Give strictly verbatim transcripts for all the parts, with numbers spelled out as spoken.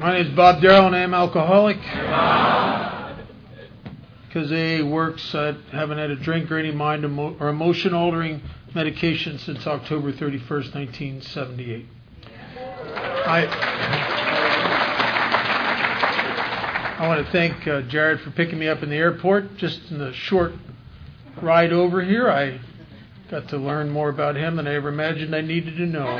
My name is Bob Darrell, and I'm alcoholic. Because A A works, I haven't had a drink or any mind emo- or emotion-altering medication since October thirty-first, nineteen seventy-eight. I I want to thank uh, Jared for picking me up in the airport. Just in the short ride over here, I got to learn more about him than I ever imagined I needed to know.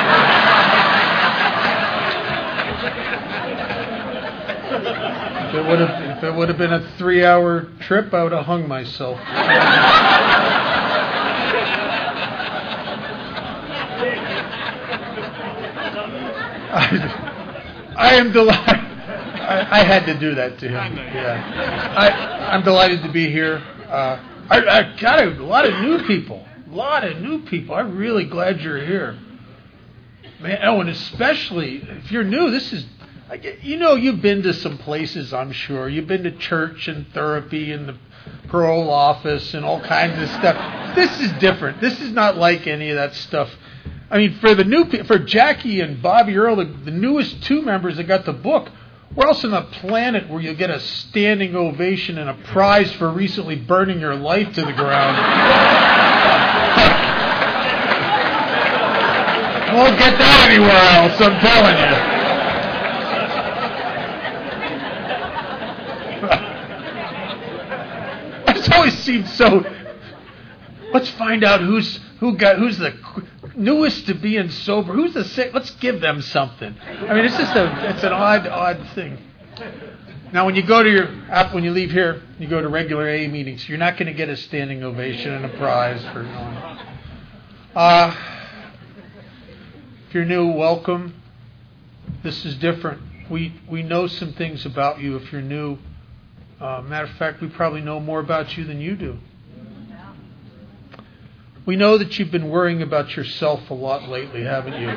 If it would have, if it would have been a three-hour trip, I would have hung myself. I, I am delighted. I, I had to do that to him. Yeah, I, I'm delighted to be here. Uh, I, I got a lot of new people. A lot of new people. I'm really glad you're here, man. Oh, and especially if you're new, this is. You know, you've been to some places, I'm sure. You've been to church and therapy and the parole office and all kinds of stuff. This is different. This is not like any of that stuff. I mean, for the new, for Jackie and Bobby Earl, the, the newest two members that got the book, where else on the planet where you'll get a standing ovation and a prize for recently burning your life to the ground? You won't get that anywhere else, I'm telling you. It's always seemed so. Let's find out who's who got who's the newest to being sober. Who's the sick? Let's give them something. I mean, it's just a it's an odd odd thing. Now, when you go to your when you leave here, you go to regular A A meetings. You're not going to get a standing ovation and a prize for going. Uh, if you're new, welcome. This is different. We we know some things about you. If you're new. Uh, matter of fact, we probably know more about you than you do. We know that you've been worrying about yourself a lot lately, haven't you?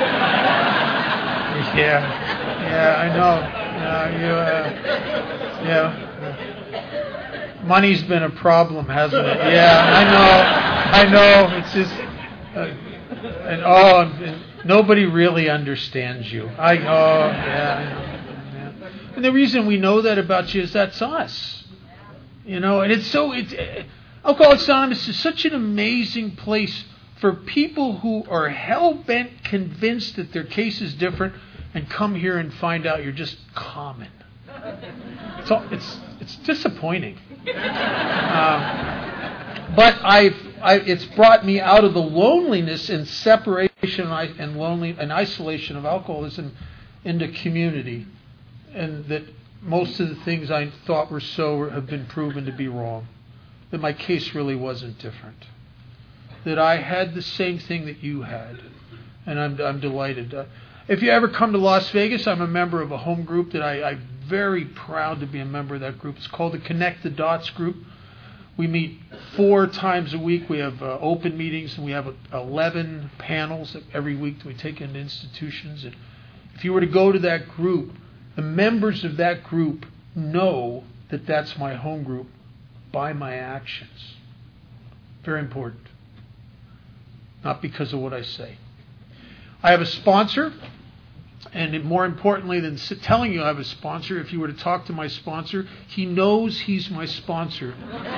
yeah, yeah, I know. Uh, you, uh, yeah, money's been a problem, hasn't it? Yeah, I know. I know. It's just, uh, and oh, and nobody really understands you. I oh, yeah, I know. And the reason we know that about you is that's us, you know. And it's so. It's Alcoholics Anonymous is such an amazing place for people who are hell bent, convinced that their case is different, and come here and find out you're just common. So it's it's disappointing, um, but I've I, it's brought me out of the loneliness and separation and lonely and isolation of alcoholism into community. And that most of the things I thought were so have been proven to be wrong. That my case really wasn't different. That I had the same thing that you had. And I'm I'm delighted. Uh, if you ever come to Las Vegas, I'm a member of a home group that I, I'm very proud to be a member of that group. It's called the Connect the Dots group. We meet four times a week. We have uh, open meetings, and we have eleven panels every week that we take into institutions. And if you were to go to that group, the members of that group know that that's my home group by my actions. Very important. Not because of what I say. I have a sponsor, and more importantly than telling you I have a sponsor, if you were to talk to my sponsor, he knows he's my sponsor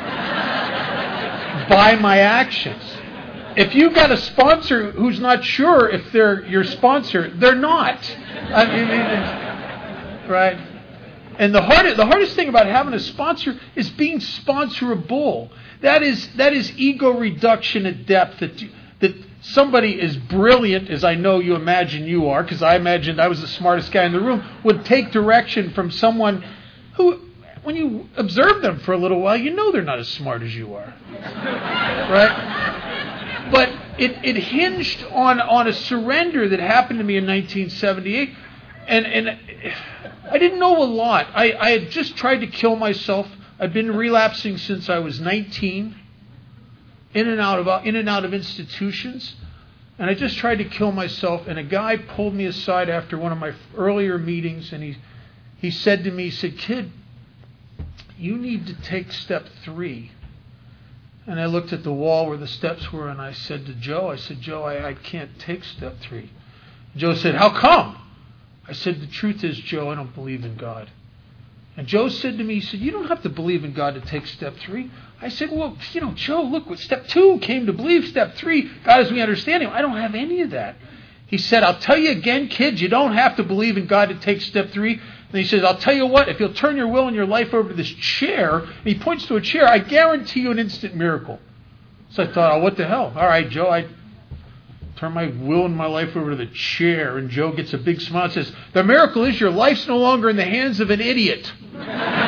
by my actions. If you've got a sponsor who's not sure if they're your sponsor, they're not. I mean, right? And the hardest, the hardest thing about having a sponsor is being sponsorable. That is that is ego reduction at depth. That you, that somebody as brilliant as I know you imagine you are, because I imagined I was the smartest guy in the room, would take direction from someone who, when you observe them for a little while, you know they're not as smart as you are, right? But it it hinged on on a surrender that happened to me in nineteen seventy-eight, and and. I didn't know a lot. I, I had just tried to kill myself. I'd been relapsing since I was nineteen, in and out of in and out of institutions, and I just tried to kill myself. And a guy pulled me aside after one of my earlier meetings, and he he said to me, he said, "Kid, you need to take step three." And I looked at the wall where the steps were, and I said to Joe, I said, "Joe, I, I can't take step three." Joe said, "How come?" I said, the truth is, Joe, I don't believe in God. And Joe said to me, he said, you don't have to believe in God to take step three. I said, well, you know, Joe, look, what step two came to believe. Step three, God as we understand Him. I don't have any of that. He said, I'll tell you again, kids, you don't have to believe in God to take step three. And he says, I'll tell you what, if you'll turn your will and your life over to this chair, and he points to a chair, I guarantee you an instant miracle. So I thought, oh, what the hell? All right, Joe, I turn my will and my life over to the chair. And Joe gets a big smile and says, the miracle is your life's no longer in the hands of an idiot. And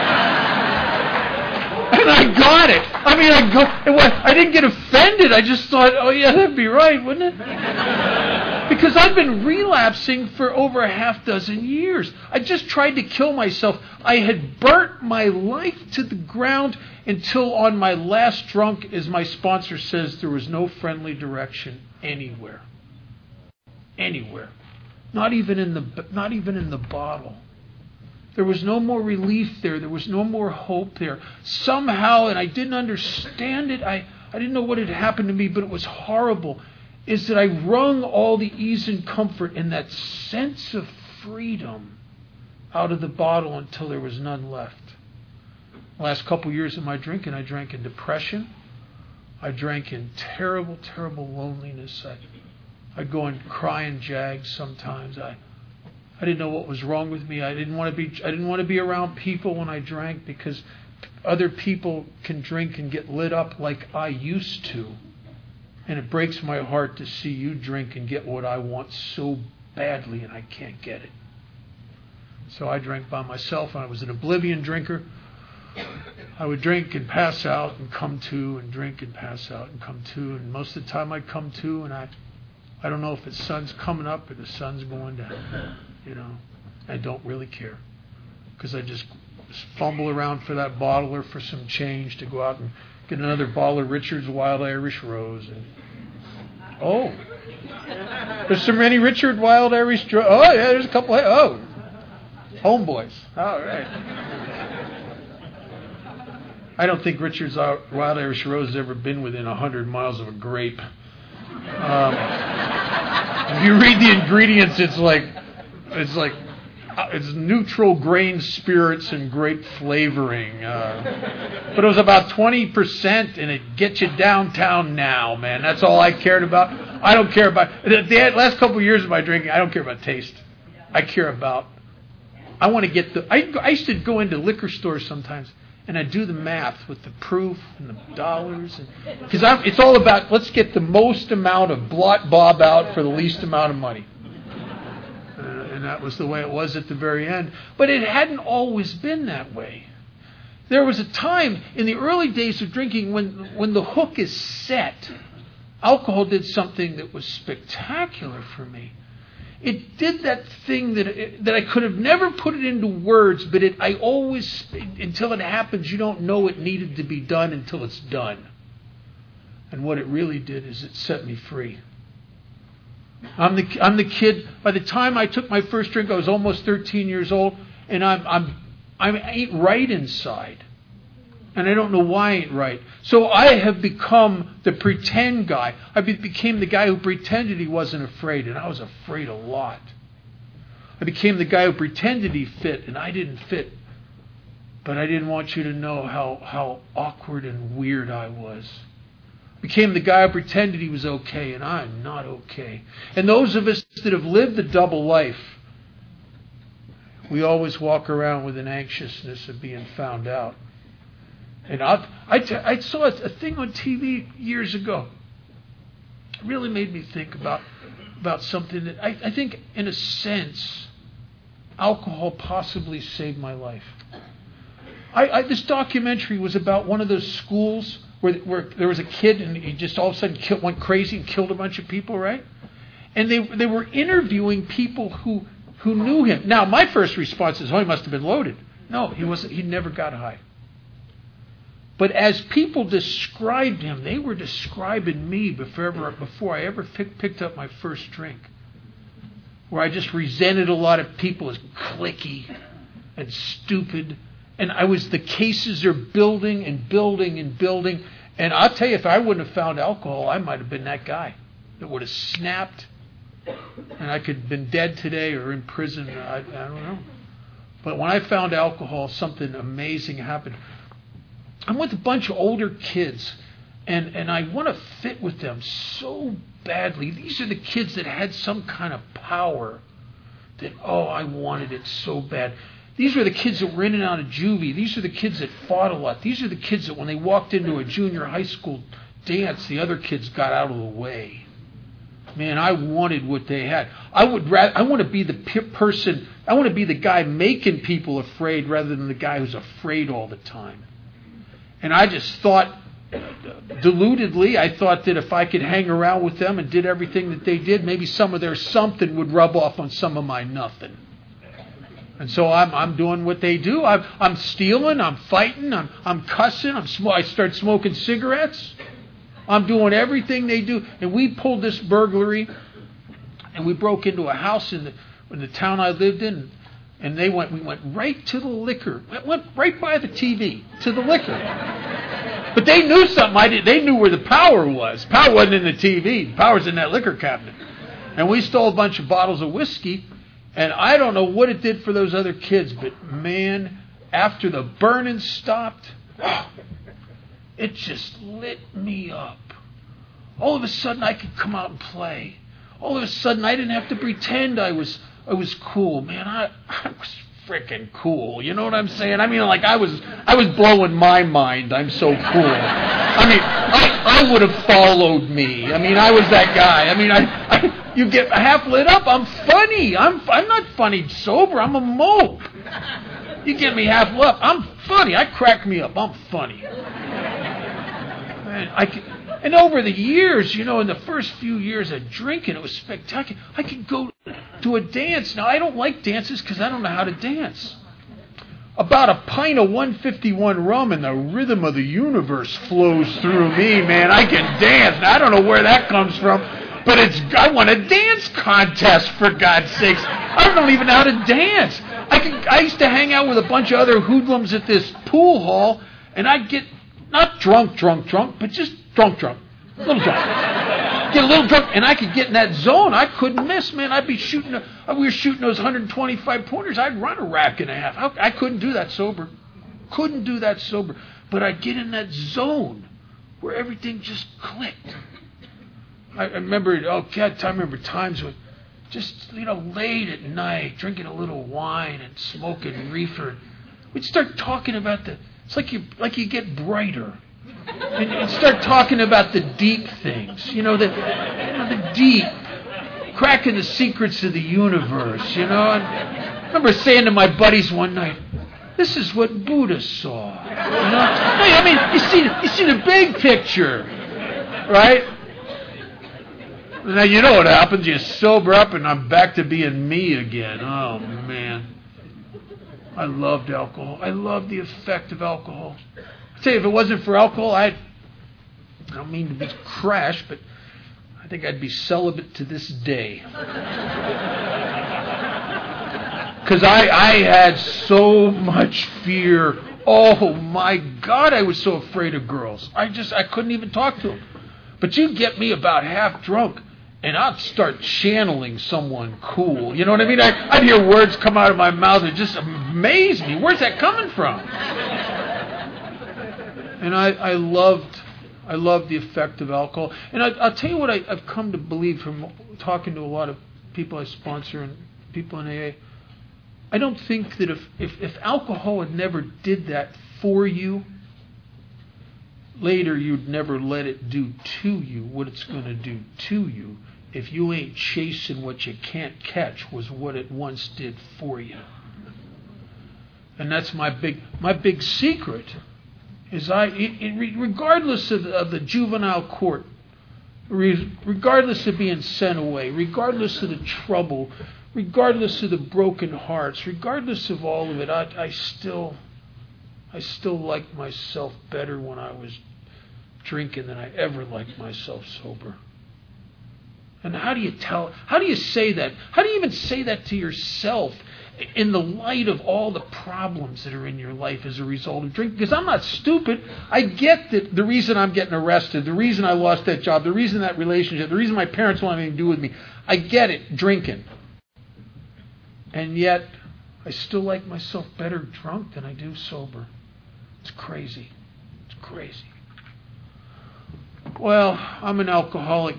I got it. I mean, I go, was, I didn't get offended. I just thought, oh, yeah, that'd be right, wouldn't it? Because I've been relapsing for over a half dozen years. I just tried to kill myself. I had burnt my life to the ground until on my last drunk, as my sponsor says, there was no friendly direction anywhere. Anywhere. Not even in the, not even in the bottle. There was no more relief there. There was no more hope there. Somehow, and I didn't understand it, I, I didn't know what had happened to me, but it was horrible, is that I wrung all the ease and comfort and that sense of freedom out of the bottle until there was none left. The last couple years of my drinking, I drank in depression. I drank in terrible, terrible loneliness. I, I'd go and cry in Jags sometimes. I I didn't know what was wrong with me. I didn't want to be I didn't want to be around people when I drank because other people can drink and get lit up like I used to. And it breaks my heart to see you drink and get what I want so badly and I can't get it. So I drank by myself and I was an oblivion drinker. I would drink and pass out and come to and drink and pass out and come to. And most of the time I'd come to and I I don't know if the sun's coming up or the sun's going down. You know, I don't really care because I just fumble around for that bottle or for some change to go out and get another bottle of Richard's Wild Irish Rose. And oh, there's so many Richard Wild Irish. Dro- oh yeah, there's a couple. Of, oh, homeboys. All right. I don't think Richard's Wild Irish Rose has ever been within a hundred miles of a grape. Um, if you read the ingredients, it's like. It's like it's neutral grain spirits and grape flavoring. Uh, but it was about twenty percent, and it gets you downtown now, man. That's all I cared about. I don't care about... The, the last couple of years of my drinking, I don't care about taste. I care about... I want to get the... I, I used to go into liquor stores sometimes, and I'd do the math with the proof and the dollars. Because it's all about, let's get the most amount of blot bob out for the least amount of money. And that was the way it was at the very end. But it hadn't always been that way. There was a time in the early days of drinking when, when the hook is set, alcohol did something that was spectacular for me. It did that thing that it, that I could have never put it into words, but it I always, until it happens, you don't know it needed to be done until it's done. And what it really did is it set me free. I'm the I'm the kid. By the time I took my first drink, I was almost thirteen years old, and I'm I'm I'm I ain't right inside, and I don't know why I ain't right. So I have become the pretend guy. I be, became the guy who pretended he wasn't afraid, and I was afraid a lot. I became the guy who pretended he fit, and I didn't fit. But I didn't want you to know how how awkward and weird I was. Became the guy who pretended he was okay, and I'm not okay. And those of us that have lived the double life, we always walk around with an anxiousness of being found out. And I, I, t- I saw a thing on T V years ago. It really made me think about, about something that I, I think, in a sense, alcohol possibly saved my life. I, I, this documentary was about one of those schools Where, where there was a kid and he just all of a sudden killed, went crazy and killed a bunch of people, right? And they they were interviewing people who who knew him. Now, my first response is, oh, he must have been loaded. No, he wasn't. He never got high. But as people described him, they were describing me before, ever, before I ever pick, picked up my first drink. Where I just resented a lot of people as cliquey and stupid. And I was, the cases are building and building and building. And I'll tell you, if I wouldn't have found alcohol, I might have been that guy that would have snapped And I could have been dead today or in prison. I, I don't know. But when I found alcohol, something amazing happened. I'm with a bunch of older kids, and, and I want to fit with them so badly. These are the kids that had some kind of power that, oh, I wanted it so bad. These are the kids that were in and out of juvie. These are the kids that fought a lot. These are the kids that when they walked into a junior high school dance, the other kids got out of the way. Man, I wanted what they had. I would rather, I want to be the person, I want to be the guy making people afraid rather than the guy who's afraid all the time. And I just thought, deludedly, I thought that if I could hang around with them and did everything that they did, maybe some of their something would rub off on some of my nothing. And so I'm I'm doing what they do. I'm I'm stealing. I'm fighting. I'm I'm cussing. I'm sm- I start smoking cigarettes. I'm doing everything they do. And we pulled this burglary, and we broke into a house in the in the town I lived in, and they went. We went right to the liquor. Went, went right by the T V to the liquor. But they knew something I did. They knew where the power was. Power wasn't in the T V. The power's in that liquor cabinet. And we stole a bunch of bottles of whiskey. And I don't know what it did for those other kids, but man, after the burning stopped, it just lit me up. All of a sudden, I could come out and play. All of a sudden, I didn't have to pretend I was I was cool. Man, I, I was freaking cool. You know what I'm saying? I mean, like I was I was blowing my mind. I'm so cool. I mean, I, I would have followed me. I mean, I was that guy. I mean, I. I You get half lit up. I'm funny. I'm I'm not funny sober. I'm a mope. You get me half lit up. I'm funny. I crack me up. I'm funny. Man, I could, and over the years, you know, in the first few years of drinking, it was spectacular. I could go to a dance. Now, I don't like dances because I don't know how to dance. About a pint of one fifty-one rum and the rhythm of the universe flows through me, man. I can dance. Now, I don't know where that comes from. But it's, I won a dance contest, for God's sakes. I don't even know how to dance. I could, I used to hang out with a bunch of other hoodlums at this pool hall, and I'd get, not drunk, drunk, drunk, but just drunk, drunk. A little drunk. Get a little drunk, and I could get in that zone. I couldn't miss, man. I'd be shooting, a, we were shooting those one twenty-five pointers. I'd run a rack and a half. I, I couldn't do that sober. Couldn't do that sober. But I'd get in that zone where everything just clicked. I remember, oh God, I remember times when just, you know, late at night, drinking a little wine and smoking reefer. We'd start talking about the, it's like you like you get brighter. And you'd start talking about the deep things, you know, the, you know, the deep, cracking the secrets of the universe, you know. And I remember saying to my buddies one night, this is what Buddha saw. You know, I mean, you see, you see the big picture, right? Now, you know what happens. You sober up, and I'm back to being me again. Oh, man. I loved alcohol. I loved the effect of alcohol. I tell you, if it wasn't for alcohol, I'd, I don't mean to be crash, but I think I'd be celibate to this day. Because I, I had so much fear. Oh, my God, I was so afraid of girls. I just, I couldn't even talk to them. But you get me about half drunk, and I'd start channeling someone cool. You know what I mean? I, I'd hear words come out of my mouth that just amaze me. Where's that coming from? And I, I loved I loved the effect of alcohol. And I, I'll tell you what I, I've come to believe from talking to a lot of people I sponsor and people in A A. I don't think that if, if, if alcohol had never did that for you, later you'd never let it do to you what it's going to do to you if you ain't chasing what you can't catch was what it once did for you. And that's my big my big secret is I it, it, regardless of, of the juvenile court, re, regardless of being sent away, regardless of the trouble, regardless of the broken hearts, regardless of all of it, I, I still I still like myself better when I was drinking than I ever liked myself sober. And how do you tell, how do you say that? How do you even say that to yourself in the light of all the problems that are in your life as a result of drinking. Because I'm not stupid. I get that the reason I'm getting arrested, the reason I lost that job, the reason that relationship, the reason my parents want anything to do with me. I get it, drinking. And yet, I still like myself better drunk than I do sober. It's crazy. It's crazy. Well, I'm an alcoholic.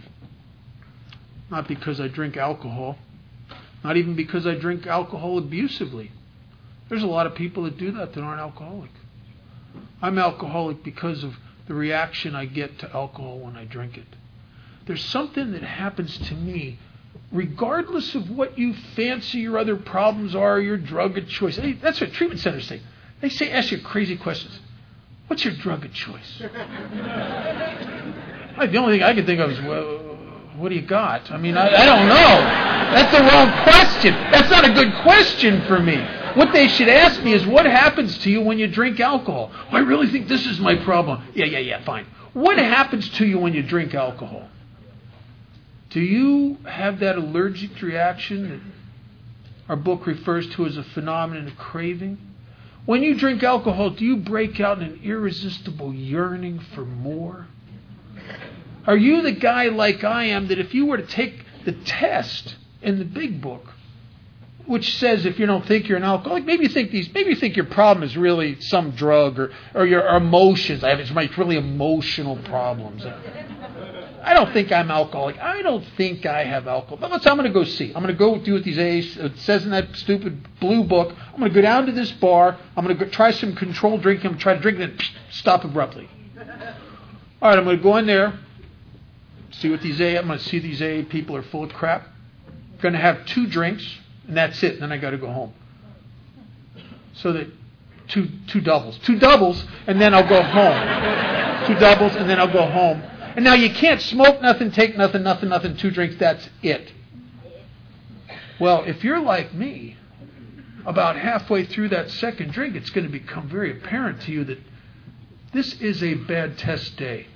Not because I drink alcohol. Not even because I drink alcohol abusively. There's a lot of people that do that that aren't alcoholic. I'm alcoholic because of the reaction I get to alcohol when I drink it. There's something that happens to me, regardless of what you fancy your other problems are, your drug of choice. Hey, that's what treatment centers say. They say, ask you crazy questions. What's your drug of choice? The only thing I can think of is, well, what do you got? I mean, I, I don't know. That's the wrong question. That's not a good question for me. What they should ask me is, what happens to you when you drink alcohol? Oh, I really think this is my problem. Yeah, yeah, yeah, fine. What happens to you when you drink alcohol? Do you have that allergic reaction that our book refers to as a phenomenon of craving? When you drink alcohol, do you break out in an irresistible yearning for more? Are you the guy like I am that if you were to take the test in the big book, which says if you don't think you're an alcoholic, maybe you think these, maybe you think your problem is really some drug or, or your emotions. I have it's really emotional problems. I don't think I'm alcoholic. I don't think I have alcohol. But let's, I'm going to go see. I'm going to go do what these A's, it says in that stupid blue book. I'm going to go down to this bar. I'm going to go try some controlled drinking. I'm going to try to drink it and stop abruptly. All right, I'm going to go in there, see what these A, I'm going to see these A people are full of crap. I'm going to have two drinks, and that's it. And then I got to go home. So that two two doubles. Two doubles, and then I'll go home. Two doubles, and then I'll go home. And now you can't smoke nothing, take nothing, nothing, nothing, two drinks, that's it. Well, if you're like me, about halfway through that second drink, it's going to become very apparent to you that this is a bad test day.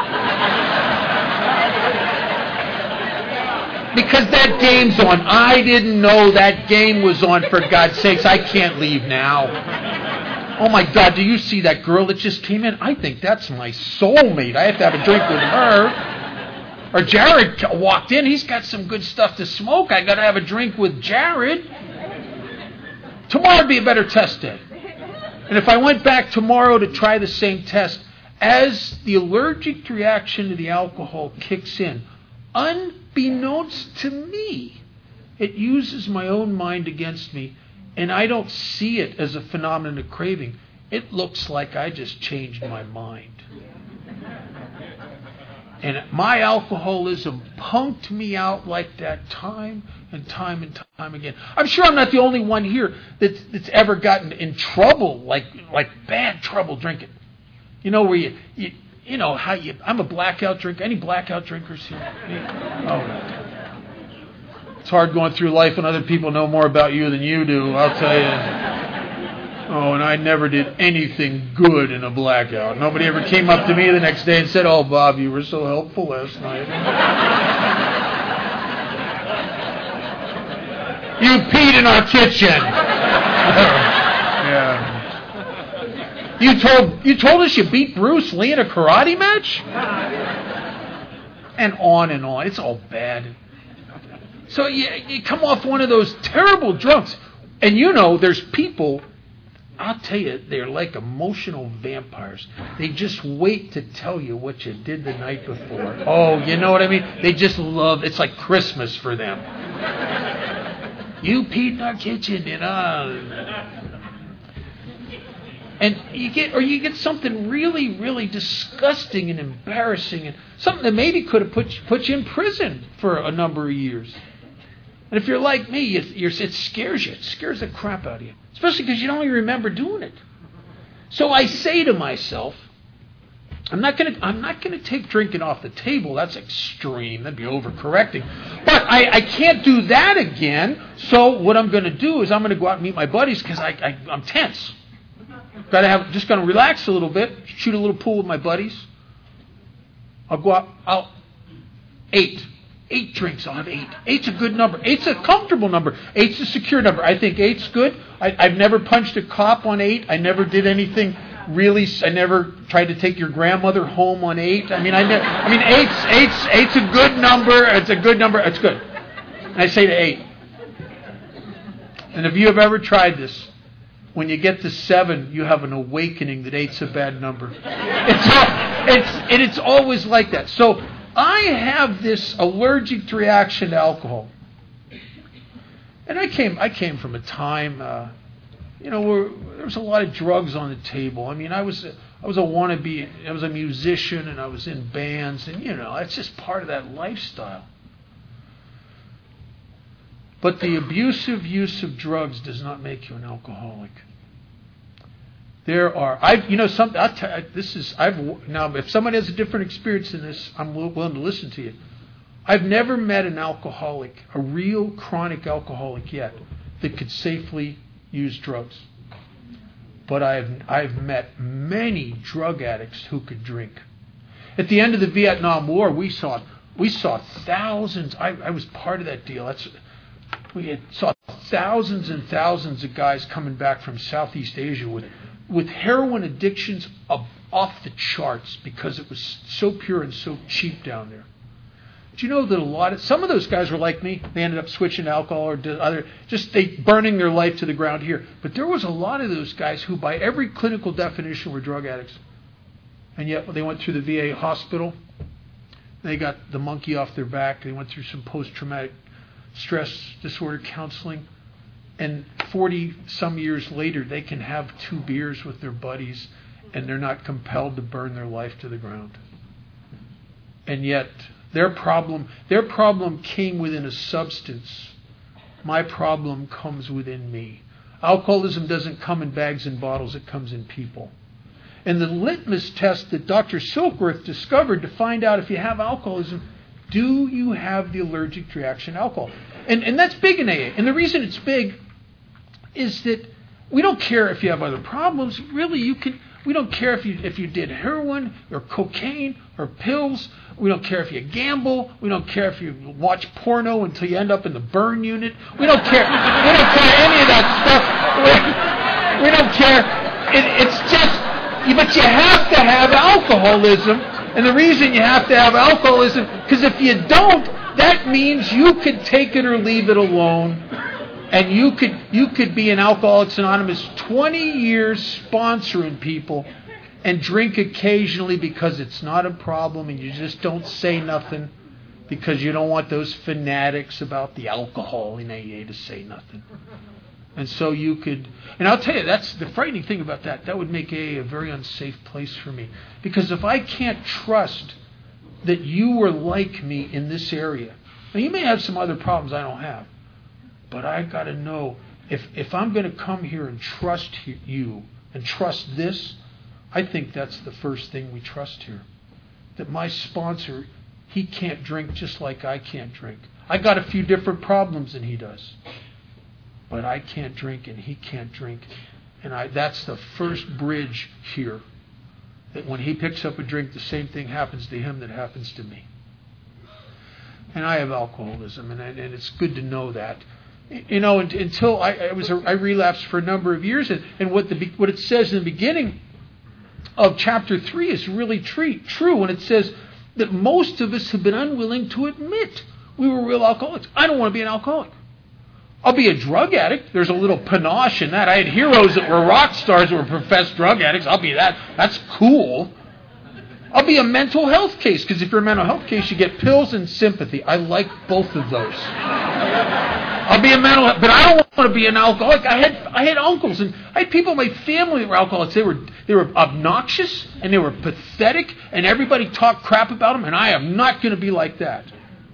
Because that game's on. I didn't know that game was on, for God's sakes. I can't leave now. Oh my God, do you see that girl that just came in? I think that's my soulmate. I have to have a drink with her. Or Jared walked in. He's got some good stuff to smoke. I got to have a drink with Jared. Tomorrow would be a better test day. And if I went back tomorrow to try the same test, as the allergic reaction to the alcohol kicks in, unbeknownst to me, it uses my own mind against me. And I don't see it as a phenomenon of craving. It looks like I just changed my mind. And my alcoholism punked me out like that time and time and time again. I'm sure I'm not the only one here that's, that's ever gotten in trouble, like like bad trouble drinking. You know, where you, you, you know, how you, I'm a blackout drinker. Any blackout drinkers here? Oh, it's hard going through life when other people know more about you than you do, I'll tell you. Oh, and I never did anything good in a blackout. Nobody ever came up to me the next day and said, "Oh, Bob, you were so helpful last night." You peed in our kitchen. Yeah. You told you told us you beat Bruce Lee in a karate match? And on and on. It's all bad. So you, you come off one of those terrible drunks. And you know, there's people, I'll tell you, they're like emotional vampires. They just wait to tell you what you did the night before. Oh, you know what I mean? They just love, it's like Christmas for them. You peed in our kitchen, you know. And you get, or you get something really, really disgusting and embarrassing, and something that maybe could have put you, put you in prison for a number of years. And if you're like me, you, you're, it scares you. It scares the crap out of you. Especially because you don't even remember doing it. So I say to myself, I'm not going to I'm not going to take drinking off the table. That's extreme. That'd be overcorrecting. But I, I can't do that again. So what I'm going to do is I'm going to go out and meet my buddies because I, I, I'm tense. Got to have just going to relax a little bit, shoot a little pool with my buddies. I'll go out. I'll eight. eight drinks, I'll have eight. Eight's a good number. Eight's a comfortable number. Eight's a secure number. I think eight's good. I, I've never punched a cop on eight. I never did anything really. I never tried to take your grandmother home on eight. I mean, I, ne- I mean, eight's eight's eight's a good number. It's a good number. It's good. And I say to eight. And if you have ever tried this, when you get to seven, you have an awakening that eight's a bad number. It's all, it's and it's always like that. So I have this allergic reaction to alcohol, and I came I came from a time, uh, you know, where there was a lot of drugs on the table. I mean, I was I was a wannabe, I was a musician, and I was in bands, and you know, it's just part of that lifestyle. But the abusive use of drugs does not make you an alcoholic. There are, I, you know, some. I'll tell you, this is. I've now. If somebody has a different experience than this, I'm willing to listen to you. I've never met an alcoholic, a real chronic alcoholic yet, that could safely use drugs. But I've I've met many drug addicts who could drink. At the end of the Vietnam War, we saw we saw thousands. I, I was part of that deal. That's. We had, saw thousands and thousands of guys coming back from Southeast Asia with, with heroin addictions of, off the charts because it was so pure and so cheap down there. Do you know that a lot of some of those guys were like me? They ended up switching to alcohol or to other, just they burning their life to the ground here. But there was a lot of those guys who, by every clinical definition, were drug addicts, and yet they went through the V A hospital. They got the monkey off their back. They went through some post-traumatic stress disorder counseling, and forty some years later they can have two beers with their buddies and they're not compelled to burn their life to the ground. And yet their problem their problem came within a substance. My problem comes within me. Alcoholism doesn't come in bags and bottles, it comes in people. And the litmus test that Doctor Silkworth discovered to find out if you have alcoholism, do you have the allergic reaction to alcohol? And and that's big in A A. And the reason it's big is that we don't care if you have other problems. Really, you can. We don't care if you if you did heroin or cocaine or pills. We don't care if you gamble. We don't care if you watch porno until you end up in the burn unit. We don't care. We don't care any of that stuff. We, we don't care. It, it's just. But you have to have alcoholism. And the reason you have to have alcoholism, because if you don't, that means you could take it or leave it alone. And you could you could be an Alcoholics Anonymous twenty years sponsoring people and drink occasionally because it's not a problem and you just don't say nothing because you don't want those fanatics about the alcohol in A A to say nothing. And so you could, and I'll tell you, that's the frightening thing about that. That would make A A a very unsafe place for me. Because if I can't trust that you were like me in this area, now you may have some other problems I don't have, but I got to know, if, if I'm going to come here and trust you and trust this, I think that's the first thing we trust here. That my sponsor, he can't drink just like I can't drink. I got a few different problems than he does. But I can't drink and he can't drink. And I, that's the first bridge here. That when he picks up a drink, the same thing happens to him that happens to me. And I have alcoholism, and, I, and it's good to know that. You know, until I, I was a, I relapsed for a number of years, and, and what the what it says in the beginning of chapter three is really true, true when it says that most of us have been unwilling to admit we were real alcoholics. I don't want to be an alcoholic. I'll be a drug addict. There's a little panache in that. I had heroes that were rock stars that were professed drug addicts. I'll be that. That's cool. I'll be a mental health case, because if you're a mental health case, you get pills and sympathy. I like both of those. I'll be a mental health, but I don't want to be an alcoholic. I had I had uncles and I had people in my family that were alcoholics. They were they were obnoxious and they were pathetic, and everybody talked crap about them. And I am not going to be like that.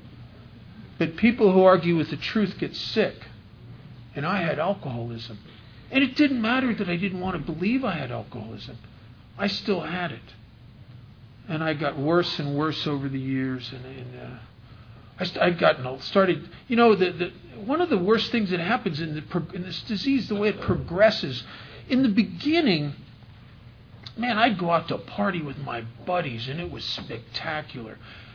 But people who argue with the truth get sick. And I had alcoholism. And it didn't matter that I didn't want to believe I had alcoholism. I still had it. And I got worse and worse over the years. And, and uh, I st- I've gotten started, you know, the, the, one of the worst things that happens in, the, in this disease, the way it progresses, in the beginning, man, I'd go out to party with my buddies and it was spectacular.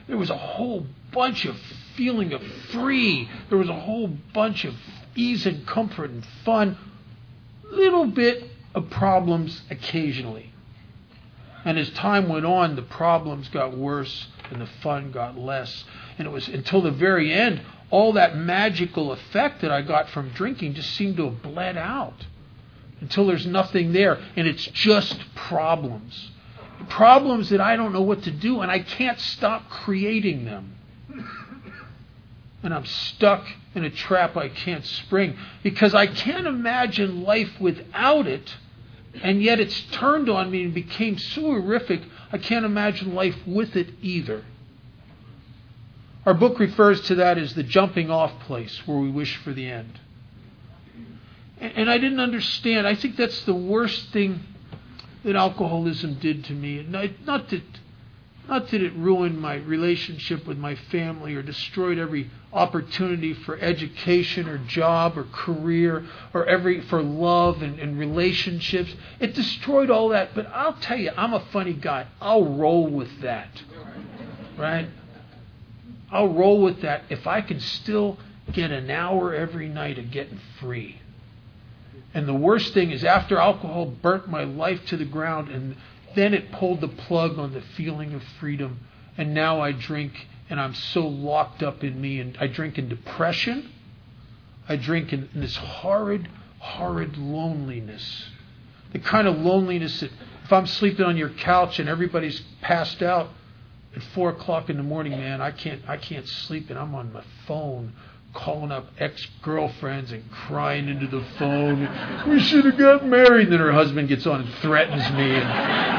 there was a whole bunch of feeling of free. There was a whole bunch of ease and comfort and fun. Little bit of problems occasionally. And as time went on, the problems got worse and the fun got less. And it was until the very end, all that magical effect that I got from drinking just seemed to have bled out. Until there's nothing there. And it's just problems. Problems that I don't know what to do, and I can't stop creating them. And I'm stuck in a trap I can't spring because I can't imagine life without it, and yet it's turned on me and became so horrific I can't imagine life with it either. Our book refers to that as the jumping off place where we wish for the end. And I didn't understand. I think that's the worst thing that alcoholism did to me. Not that, not that it ruined my relationship with my family or destroyed every opportunity for education or job or career or every for love and, and relationships. It destroyed all that. But I'll tell you, I'm a funny guy. I'll roll with that. Right? I'll roll with that if I can still get an hour every night of getting free. And the worst thing is after alcohol burnt my life to the ground, and then it pulled the plug on the feeling of freedom. And now I drink, and I'm so locked up in me. And I drink in depression. I drink in, in this horrid, horrid loneliness. The kind of loneliness that if I'm sleeping on your couch and everybody's passed out at four o'clock in the morning, man, I can't, I can't sleep, and I'm on my phone calling up ex-girlfriends and crying into the phone. We should have got married. And then her husband gets on and threatens me. And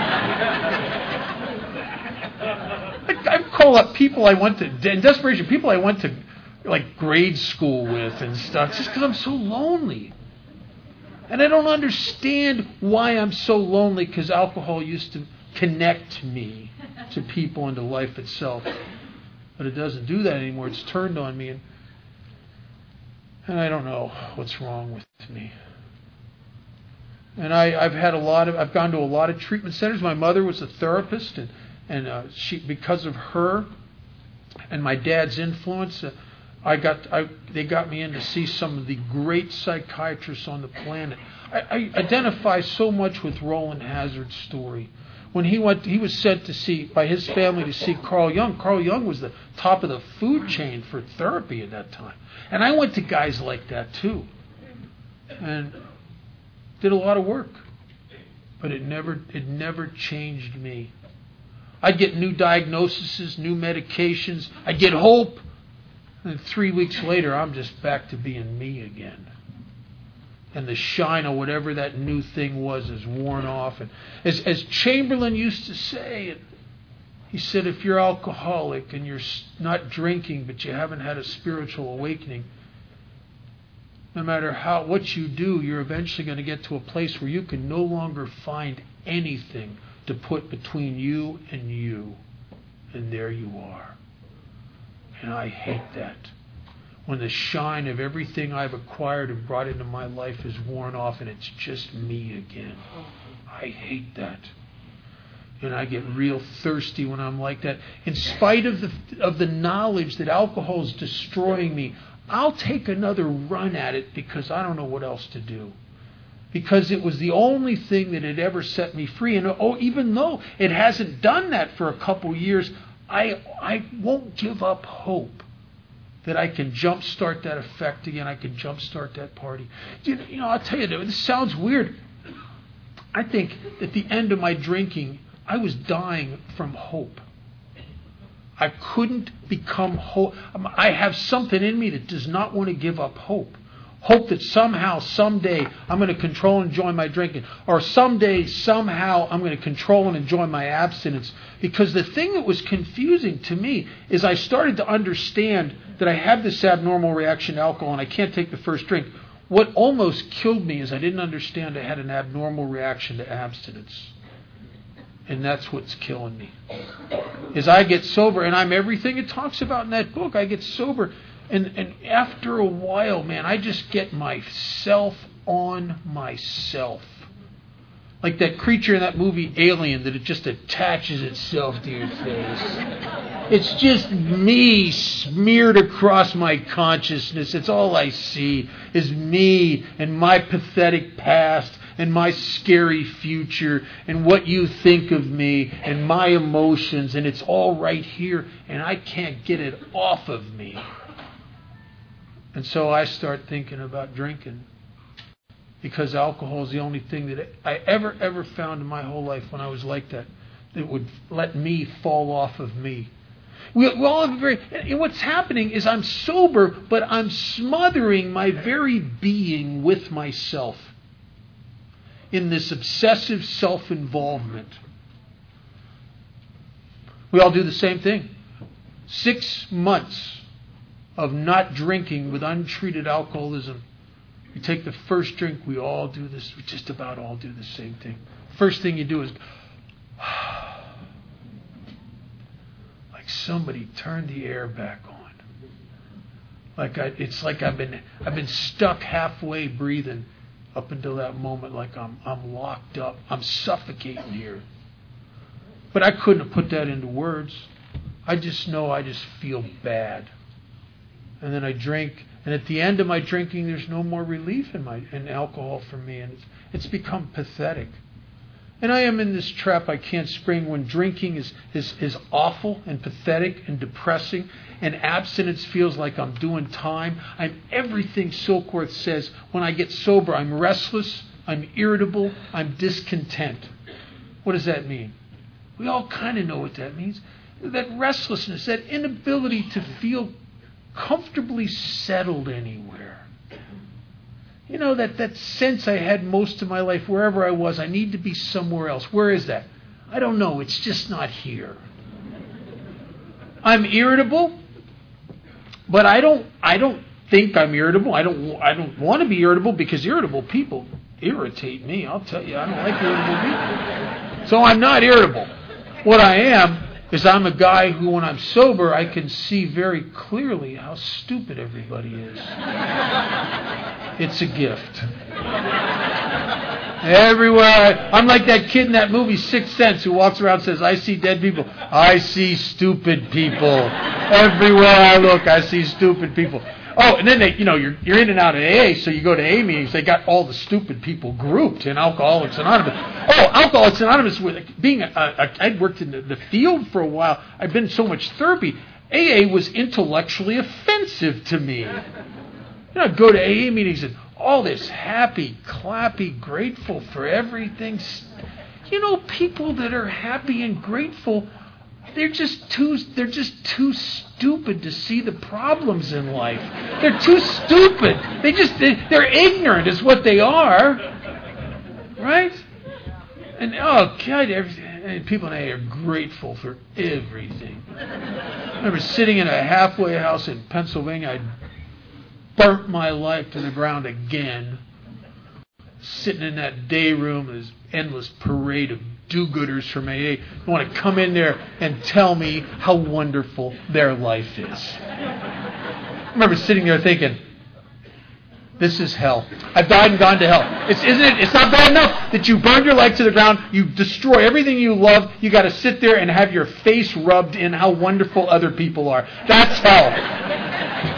I, I call up people I went to, in desperation, people I went to like grade school with and stuff, just because I'm so lonely. And I don't understand why I'm so lonely, because alcohol used to connect me to people and to life itself. But it doesn't do that anymore. It's turned on me. And And I don't know what's wrong with me. And I, I've had a lot of, I've gone to a lot of treatment centers. My mother was a therapist, and and uh, she, because of her and my dad's influence, uh, I got, I, they got me in to see some of the great psychiatrists on the planet. I, I identify so much with Roland Hazard's story. When he went, he was sent to see by his family to see Carl Jung. Carl Jung was the top of the food chain for therapy at that time. And I went to guys like that too, and did a lot of work, but it never, it never changed me. I'd get new diagnoses, new medications. I'd get hope, and three weeks later, I'm just back to being me again. And the shine of whatever that new thing was is worn off. And as, as Chamberlain used to say, he said, if you're alcoholic and you're not drinking, but you haven't had a spiritual awakening, no matter how what you do, you're eventually going to get to a place where you can no longer find anything to put between you and you. And there you are. And I hate that. When the shine of everything I've acquired and brought into my life is worn off and it's just me again. I hate that. And I get real thirsty when I'm like that. In spite of the of the knowledge that alcohol is destroying me, I'll take another run at it because I don't know what else to do. Because it was the only thing that had ever set me free. And oh, even though it hasn't done that for a couple years, I I won't give up hope that I can jumpstart that effect again. I can jumpstart that party. You know, you know, I'll tell you, this sounds weird. I think at the end of my drinking, I was dying from hope. I couldn't become hope. I have something in me that does not want to give up hope. Hope that somehow, someday, I'm going to control and enjoy my drinking. Or someday, somehow, I'm going to control and enjoy my abstinence. Because the thing that was confusing to me is I started to understand that I have this abnormal reaction to alcohol and I can't take the first drink. What almost killed me is I didn't understand I had an abnormal reaction to abstinence. And that's what's killing me. Is I get sober, and I'm everything it talks about in that book. I get sober, and, and after a while, man, I just get myself on myself. Like that creature in that movie Alien, that it just attaches itself to your face. It's just me smeared across my consciousness. It's all I see is me and my pathetic past and my scary future and what you think of me and my emotions. And it's all right here and I can't get it off of me. And so I start thinking about drinking. Because alcohol is the only thing that I ever, ever found in my whole life when I was like that, that would let me fall off of me. We, we all have a very, and what's happening is I'm sober, but I'm smothering my very being with myself in this obsessive self-involvement. We all do the same thing. Six months of not drinking with untreated alcoholism. You take the first drink, we all do this, we just about all do the same thing. First thing you do is, like somebody turned the air back on. Like I, it's like I've been I've been stuck halfway breathing up until that moment, like I'm I'm locked up, I'm suffocating here. But I couldn't have put that into words. I just know I just feel bad. And then I drink. And at the end of my drinking, there's no more relief in my in alcohol for me. And it's, it's become pathetic. And I am in this trap I can't spring when drinking is, is, is awful and pathetic and depressing. And abstinence feels like I'm doing time. I'm everything Silkworth says. When I get sober, I'm restless, I'm irritable, I'm discontent. What does that mean? We all kind of know what that means. That restlessness, that inability to feel comfortably settled anywhere. You know, that, that sense I had most of my life, wherever I was, I need to be somewhere else. Where is that? I don't know. It's just not here. I'm irritable, but I don't I don't think I'm irritable. I don't I don't want to be irritable because irritable people irritate me. I'll tell you, I don't like irritable people. So I'm not irritable. What I am is I'm a guy who, when I'm sober, I can see very clearly how stupid everybody is. It's a gift. Everywhere I, I'm like that kid in that movie Sixth Sense who walks around and says, I see dead people. I see stupid people. Everywhere I look, I see stupid people. Oh, and then they, you know, you're you're in and out of A A, so you go to A A meetings. They got all the stupid people grouped in Alcoholics Anonymous. Oh, Alcoholics Anonymous, with being a, a, I'd worked in the, the field for a while. I'd been in so much therapy. A A was intellectually offensive to me. You know, I'd go to A A meetings and all this happy, clappy, grateful for everything. You know, people that are happy and grateful, they're just too they're just too stupid to see the problems in life. They're too stupid. They just they're ignorant is what they are. Right? And oh God, every, people in A A are grateful for everything. I remember sitting in a halfway house in Pennsylvania. I burnt my life to the ground again. Sitting in that day room, this endless parade of do-gooders from A A who want to come in there and tell me how wonderful their life is. I remember sitting there thinking, this is hell. I've died and gone to hell. It's, isn't it? It's not bad enough that you burned your life to the ground, you destroy everything you love, you got to sit there and have your face rubbed in how wonderful other people are. That's hell.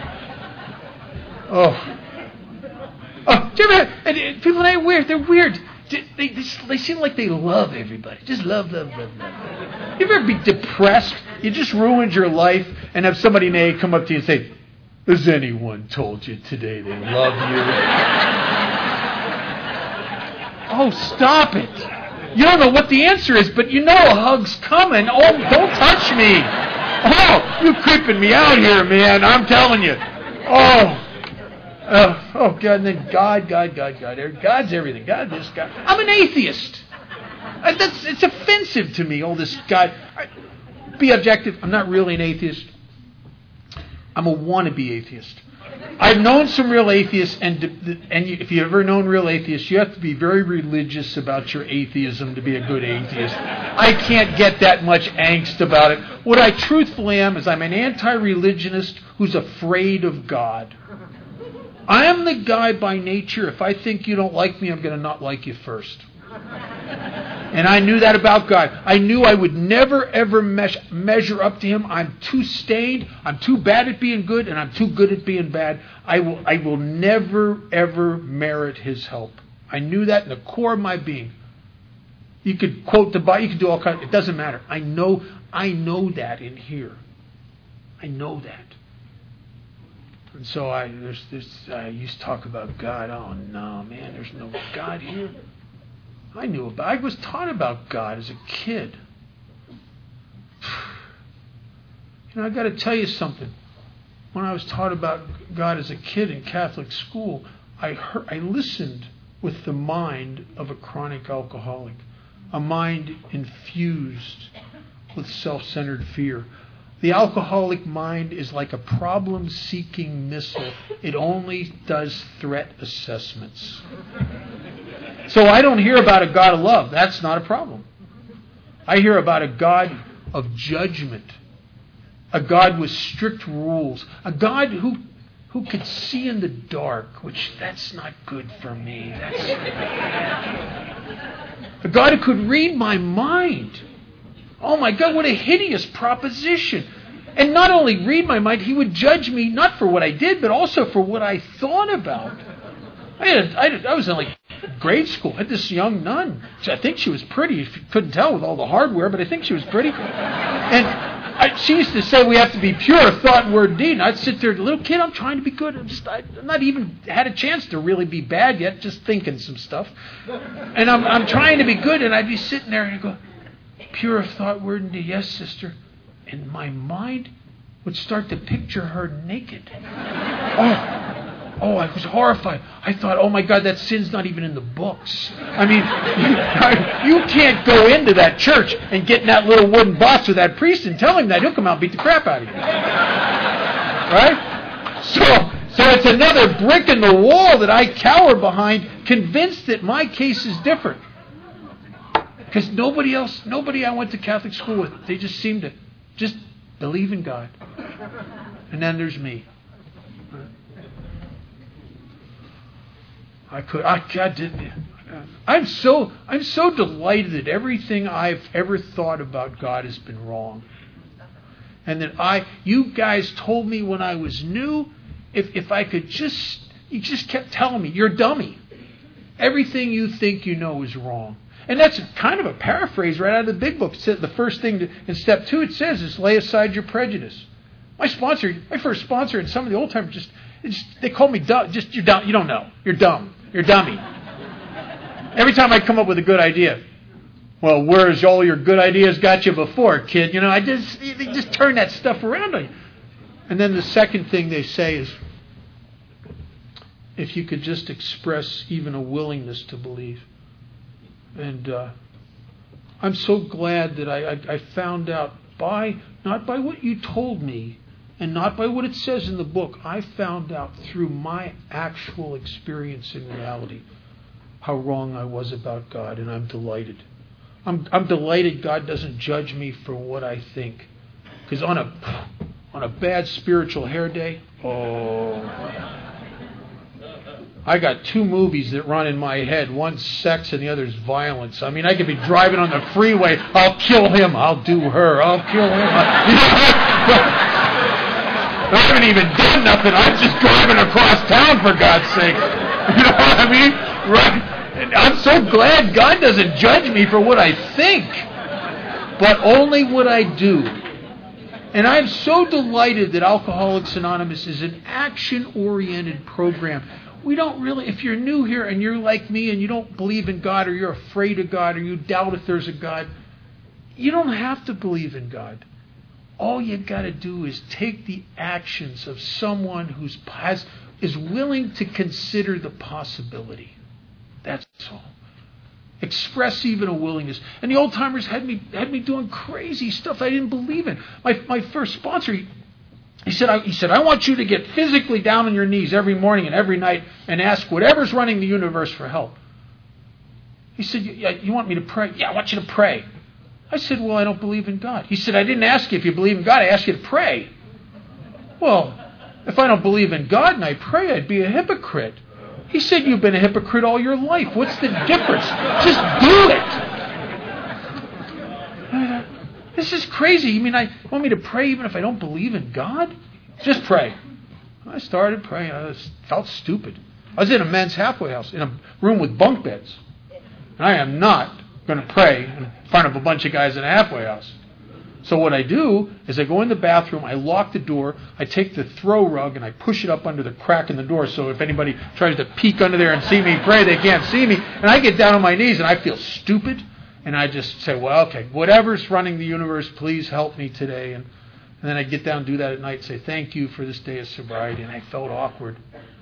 Oh. Oh, do you ever, and, and people in A A are weird. They're weird. They, they, they seem like they love everybody. Just love, love, love, love. You ever be depressed? You just ruined your life and have somebody in A A come up to you and say, has anyone told you today they love you? Oh, stop it. You don't know what the answer is, but you know a hug's coming. Oh, don't touch me. Oh, you're creeping me out here, man. I'm telling you. Oh. Uh, oh, God, and then God, God, God, God. God's everything. God, this, God. I'm an atheist. Uh, that's, it's offensive to me, all this God. I, be objective. I'm not really an atheist. I'm a wannabe atheist. I've known some real atheists, and and if you've ever known real atheists, you have to be very religious about your atheism to be a good atheist. I can't get that much angst about it. What I truthfully am is I'm an anti-religionist who's afraid of God. I am the guy by nature, if I think you don't like me, I'm going to not like you first. And I knew that about God. I knew I would never, ever mesh, measure up to Him. I'm too stained. I'm too bad at being good, and I'm too good at being bad. I will, I will never, ever merit His help. I knew that in the core of my being. You could quote the Bible. You could do all kinds. It doesn't matter. I know, I know that in here. I know that. And so I, there's, there's, I used to talk about God. Oh no, man, there's no God here. I knew about. I was taught about God as a kid. You know, I got to tell you something. When I was taught about God as a kid in Catholic school, I heard, I listened with the mind of a chronic alcoholic, a mind infused with self-centered fear. The alcoholic mind is like a problem-seeking missile. It only does threat assessments. So I don't hear about a God of love. That's not a problem. I hear about a God of judgment, a God with strict rules, a God who who could see in the dark, which that's not good for me. That's a God who could read my mind. Oh my God, what a hideous proposition. And not only read my mind, He would judge me not for what I did, but also for what I thought about. I had, I, had, I was in like grade school. I had this young nun. I think she was pretty. If you couldn't tell with all the hardware, but I think she was pretty. And I, she used to say we have to be pure, thought, word, deed. And I'd sit there, little kid, I'm trying to be good. I'm just, I'm not even had a chance to really be bad yet, just thinking some stuff. And I'm, I'm trying to be good, and I'd be sitting there and I'd go, pure of thought, word, and deed. Yes, sister. And my mind would start to picture her naked. Oh. Oh, I was horrified. I thought, oh my God, that sin's not even in the books. I mean, you, you can't go into that church and get in that little wooden box with that priest and tell him that. He'll come out and beat the crap out of you. Right? So, so it's another brick in the wall that I cower behind, convinced that my case is different. Because nobody else, nobody I went to Catholic school with, they just seem to just believe in God. And then there's me. I could. I, I did. I'm so. I'm so delighted that everything I've ever thought about God has been wrong, and that I. You guys told me when I was new, if if I could just. You just kept telling me you're a dummy. Everything you think you know is wrong, and that's kind of a paraphrase right out of the Big Book. It said the first thing to, in step two it says is lay aside your prejudice. My sponsor, my first sponsor, and some of the old timers just. It's, they call me dumb. Just you're dumb. You don't know. You're dumb. You're a dummy. Every time I come up with a good idea, well, where's all your good ideas got you before, kid? You know, I just they just turn that stuff around on you. And then the second thing they say is, if you could just express even a willingness to believe. And uh, I'm so glad that I, I, I found out by not by what you told me. And not by what it says in the book. I found out through my actual experience in reality how wrong I was about God, and I'm delighted. I'm, I'm delighted God doesn't judge me for what I think. Because on a on a bad spiritual hair day, oh, I got two movies that run in my head. One's sex and the other's violence. I mean, I could be driving on the freeway. I'll kill him. I'll do her. I'll kill him. I haven't even done nothing. I'm just driving across town, for God's sake. You know what I mean? Right? And I'm so glad God doesn't judge me for what I think, but only what I do. And I'm so delighted that Alcoholics Anonymous is an action-oriented program. We don't really, if you're new here and you're like me and you don't believe in God, or you're afraid of God, or you doubt if there's a God, you don't have to believe in God. All you got to do is take the actions of someone who's has, is willing to consider the possibility. That's all. Express even a willingness. And the old timers had me had me doing crazy stuff I didn't believe in. My my first sponsor, he, he said, I, he said, I want you to get physically down on your knees every morning and every night and ask whatever's running the universe for help. He said, you, you want me to pray? Yeah, I want you to pray. I said, well, I don't believe in God. He said, I didn't ask you if you believe in God. I asked you to pray. Well, if I don't believe in God and I pray, I'd be a hypocrite. He said, you've been a hypocrite all your life. What's the difference? Just do it. This is crazy. You mean I want me to pray even if I don't believe in God? Just pray. I started praying. I was, felt stupid. I was in a men's halfway house in a room with bunk beds. And I am not going to pray in front of a bunch of guys in a halfway house. So what I do is I go in the bathroom, I lock the door, I take the throw rug and I push it up under the crack in the door so if anybody tries to peek under there and see me pray, they can't see me. And I get down on my knees and I feel stupid. And I just say, well, okay, whatever's running the universe, please help me today. And, and then I get down and do that at night and say, thank you for this day of sobriety. And I felt awkward.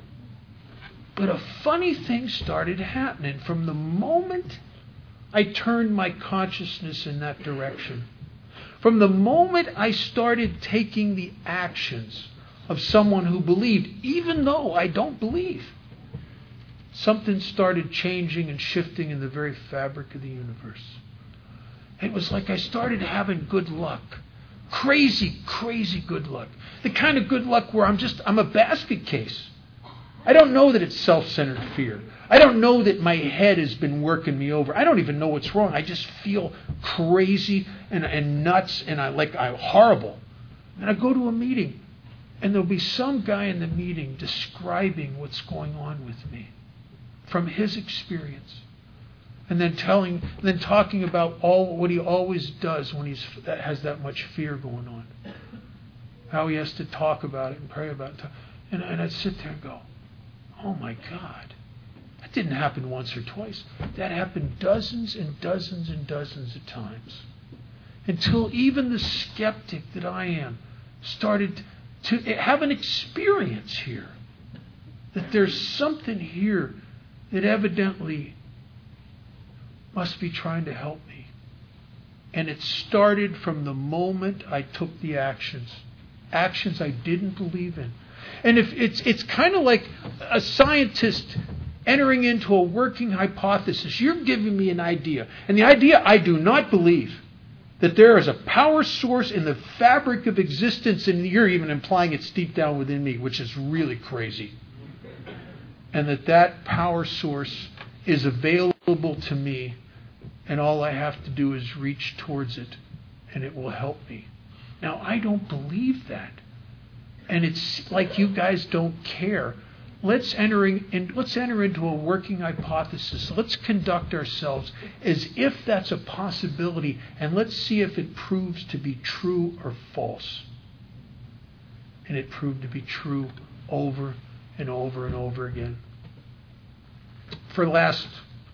But a funny thing started happening from the moment I turned my consciousness in that direction. From the moment I started taking the actions of someone who believed, even though I don't believe, something started changing and shifting in the very fabric of the universe. It was like I started having good luck. Crazy, crazy good luck. The kind of good luck where I'm just, I'm a basket case. I don't know that it's self-centered fear. I don't know that my head has been working me over. I don't even know what's wrong. I just feel crazy and, and nuts and I like I'm horrible. And I go to a meeting and there'll be some guy in the meeting describing what's going on with me from his experience. And then telling, then talking about all what he always does when he's that has that much fear going on. How he has to talk about it and pray about it. And, and I'd sit there and go, oh my God. That didn't happen once or twice. That happened dozens and dozens and dozens of times. Until even the skeptic that I am started to have an experience here. That there's something here that evidently must be trying to help me. And it started from the moment I took the actions. Actions I didn't believe in. And if it's it's kind of like a scientist entering into a working hypothesis. You're giving me an idea. And the idea, I do not believe that there is a power source in the fabric of existence, and you're even implying it's deep down within me, which is really crazy. And that that power source is available to me, and all I have to do is reach towards it, and it will help me. Now, I don't believe that. And it's like you guys don't care. Let's enter in, let's enter into a working hypothesis. Let's conduct ourselves as if that's a possibility, and let's see if it proves to be true or false. And it proved to be true over and over and over again. For the last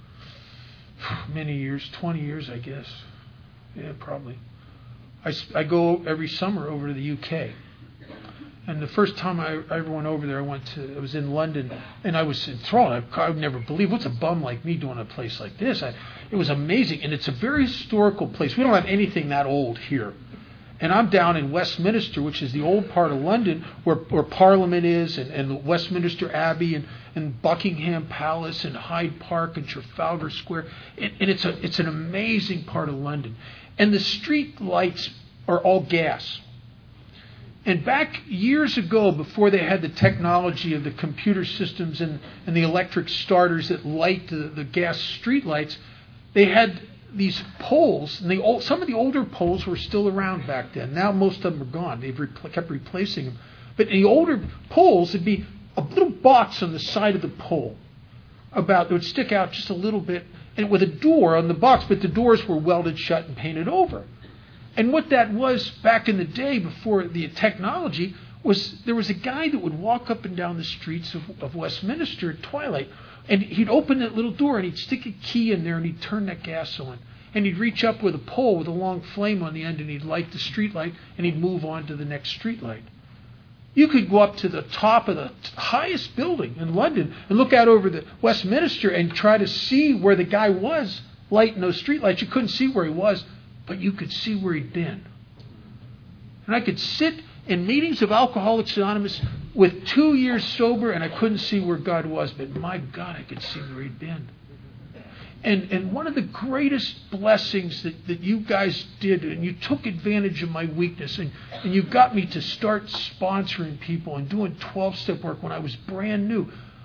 many years, twenty years, I guess. Yeah, probably. I, I go every summer over to the U K. And the first time I, I ever went over there, I went to, I was in London, and I was enthralled. I, I would never believe, what's a bum like me doing a place like this? I, it was amazing, and it's a very historical place. We don't have anything that old here. And I'm down in Westminster, which is the old part of London, where, where Parliament is, and, and Westminster Abbey, and, and Buckingham Palace, and Hyde Park, and Trafalgar Square. And, and it's a it's an amazing part of London. And the street lights are all gas. And back years ago, before they had the technology of the computer systems and, and the electric starters that light the, the gas street lights, they had these poles, and the old, some of the older poles were still around back then. Now most of them are gone. They've re- kept replacing them. But in the older poles, it'd be a little box on the side of the pole, about that would stick out just a little bit, and with a door on the box, but the doors were welded shut and painted over. And what that was back in the day before the technology was there was a guy that would walk up and down the streets of, of Westminster at twilight, and he'd open that little door and he'd stick a key in there and he'd turn that gas on. And he'd reach up with a pole with a long flame on the end and he'd light the street light and he'd move on to the next street light. You could go up to the top of the highest building in London and look out over the Westminster and try to see where the guy was lighting those street lights. You couldn't see where he was, but you could see where he'd been. And I could sit in meetings of Alcoholics Anonymous with two years sober, and I couldn't see where God was, but my God, I could see where he'd been. And and one of the greatest blessings that, that you guys did, and you took advantage of my weakness, and, and you got me to start sponsoring people and doing twelve-step work when I was brand new.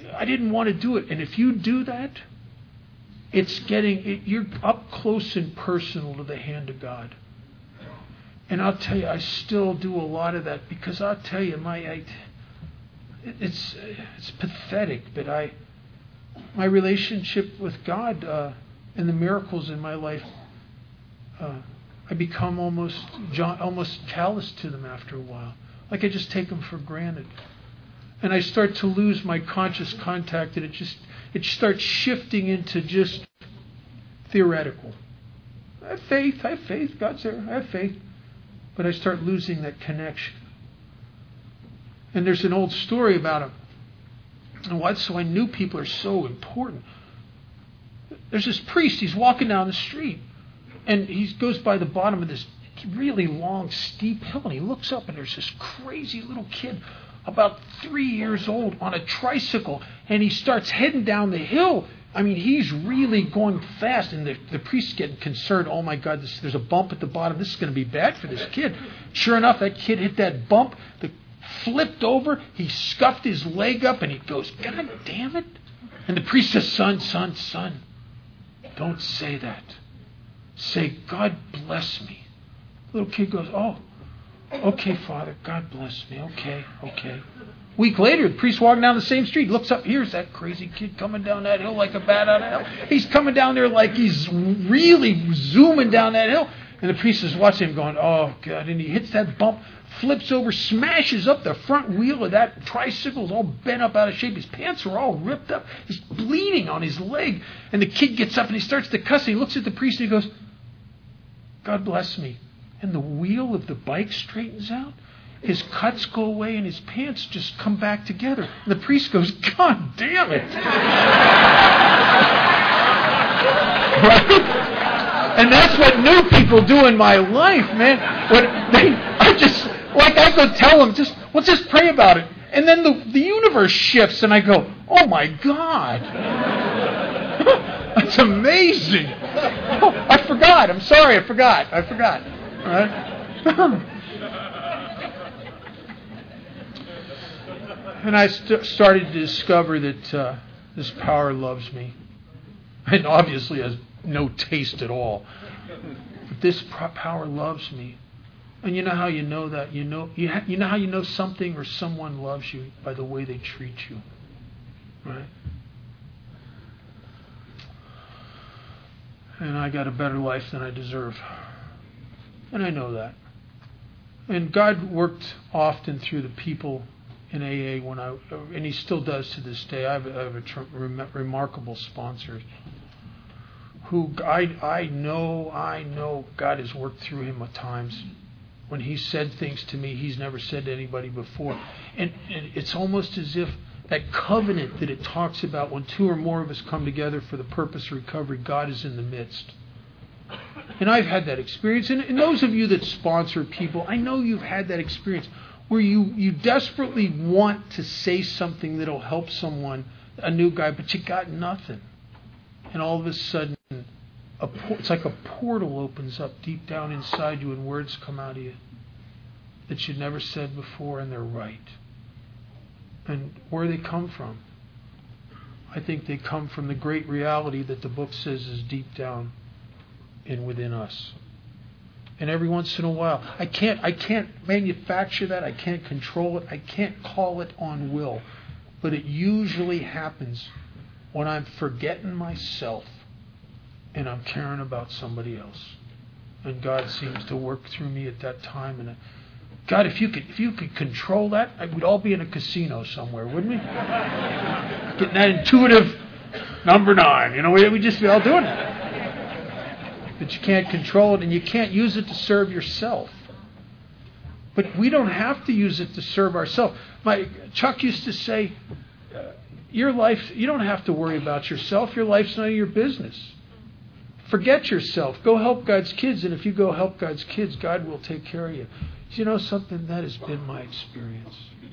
I didn't want to do it. And if you do that, it's getting, it, you're up close and personal to the hand of God. And I'll tell you, I still do a lot of that because I'll tell you, my, I, it's it's pathetic, but I, my relationship with God uh, and the miracles in my life, uh, I become almost almost callous to them after a while. Like I just take them for granted. And I start to lose my conscious contact, and it just it starts shifting into just theoretical. I have faith, I have faith, God's there, I have faith. But I start losing that connection. And there's an old story about him. And what's why new people are so important. There's this priest, he's walking down the street, and he goes by the bottom of this really long, steep hill, and he looks up, and there's this crazy little kid about three years old on a tricycle, and he starts heading down the hill. I mean, he's really going fast, and the, the priest's getting concerned. Oh my God, this, there's a bump at the bottom. This is going to be bad for this kid. Sure enough, that kid hit that bump, the, flipped over, he scuffed his leg up, and he goes, God damn it. And the priest says, son, son, son, don't say that. Say, God bless me. The little kid goes, oh, okay, Father, God bless me. Okay, okay. A week later, the priest walking down the same street, looks up, here's that crazy kid coming down that hill like a bat out of hell. He's coming down there like he's really zooming down that hill. And the priest is watching him going, oh, God. And he hits that bump, flips over, smashes up the front wheel of that tricycle, is all bent up out of shape. His pants are all ripped up. He's bleeding on his leg. And the kid gets up and he starts to cuss. And he looks at the priest and he goes, God bless me. And the wheel of the bike straightens out. His cuts go away and his pants just come back together. And the priest goes, God damn it. Right? And that's what new people do in my life, man. When they, I just, like I go tell them, just, well, just pray about it. And then the, the universe shifts and I go, oh my God. That's amazing. Oh, I forgot. I'm sorry. I forgot. I forgot. All right? And I st- started to discover that uh, this power loves me. And obviously has no taste at all. But this power loves me. And you know how you know that? You know you, ha- you know how you know something or someone loves you? By the way they treat you. Right? And I got a better life than I deserve. And I know that. And God worked often through the people in A A when I, and He still does to this day. I have, I have a tr- rem- remarkable sponsor who I I know I know God has worked through him at times when he said things to me he's never said to anybody before, and, and it's almost as if that covenant that it talks about when two or more of us come together for the purpose of recovery, God is in the midst. And I've had that experience, and, and those of you that sponsor people, I know you've had that experience where you, you desperately want to say something that'll help someone, a new guy, but you got nothing. And all of a sudden, a, it's like a portal opens up deep down inside you and words come out of you that you'd never said before, and they're right. And where they come from? I think they come from the great reality that the book says is deep down in within us. And every once in a while, I can't I can't manufacture that, I can't control it, I can't call it on will. But it usually happens when I'm forgetting myself and I'm caring about somebody else. And God seems to work through me at that time. And God, if you could if you could control that, I would all be in a casino somewhere, wouldn't we? Getting that intuitive number nine. You know, we we just be all doing it. But you can't control it, and you can't use it to serve yourself. But we don't have to use it to serve ourselves. My Chuck used to say, uh, your life, you don't have to worry about yourself. Your life's none of your business. Forget yourself. Go help God's kids, and if you go help God's kids, God will take care of you. You know something? That has been my experience.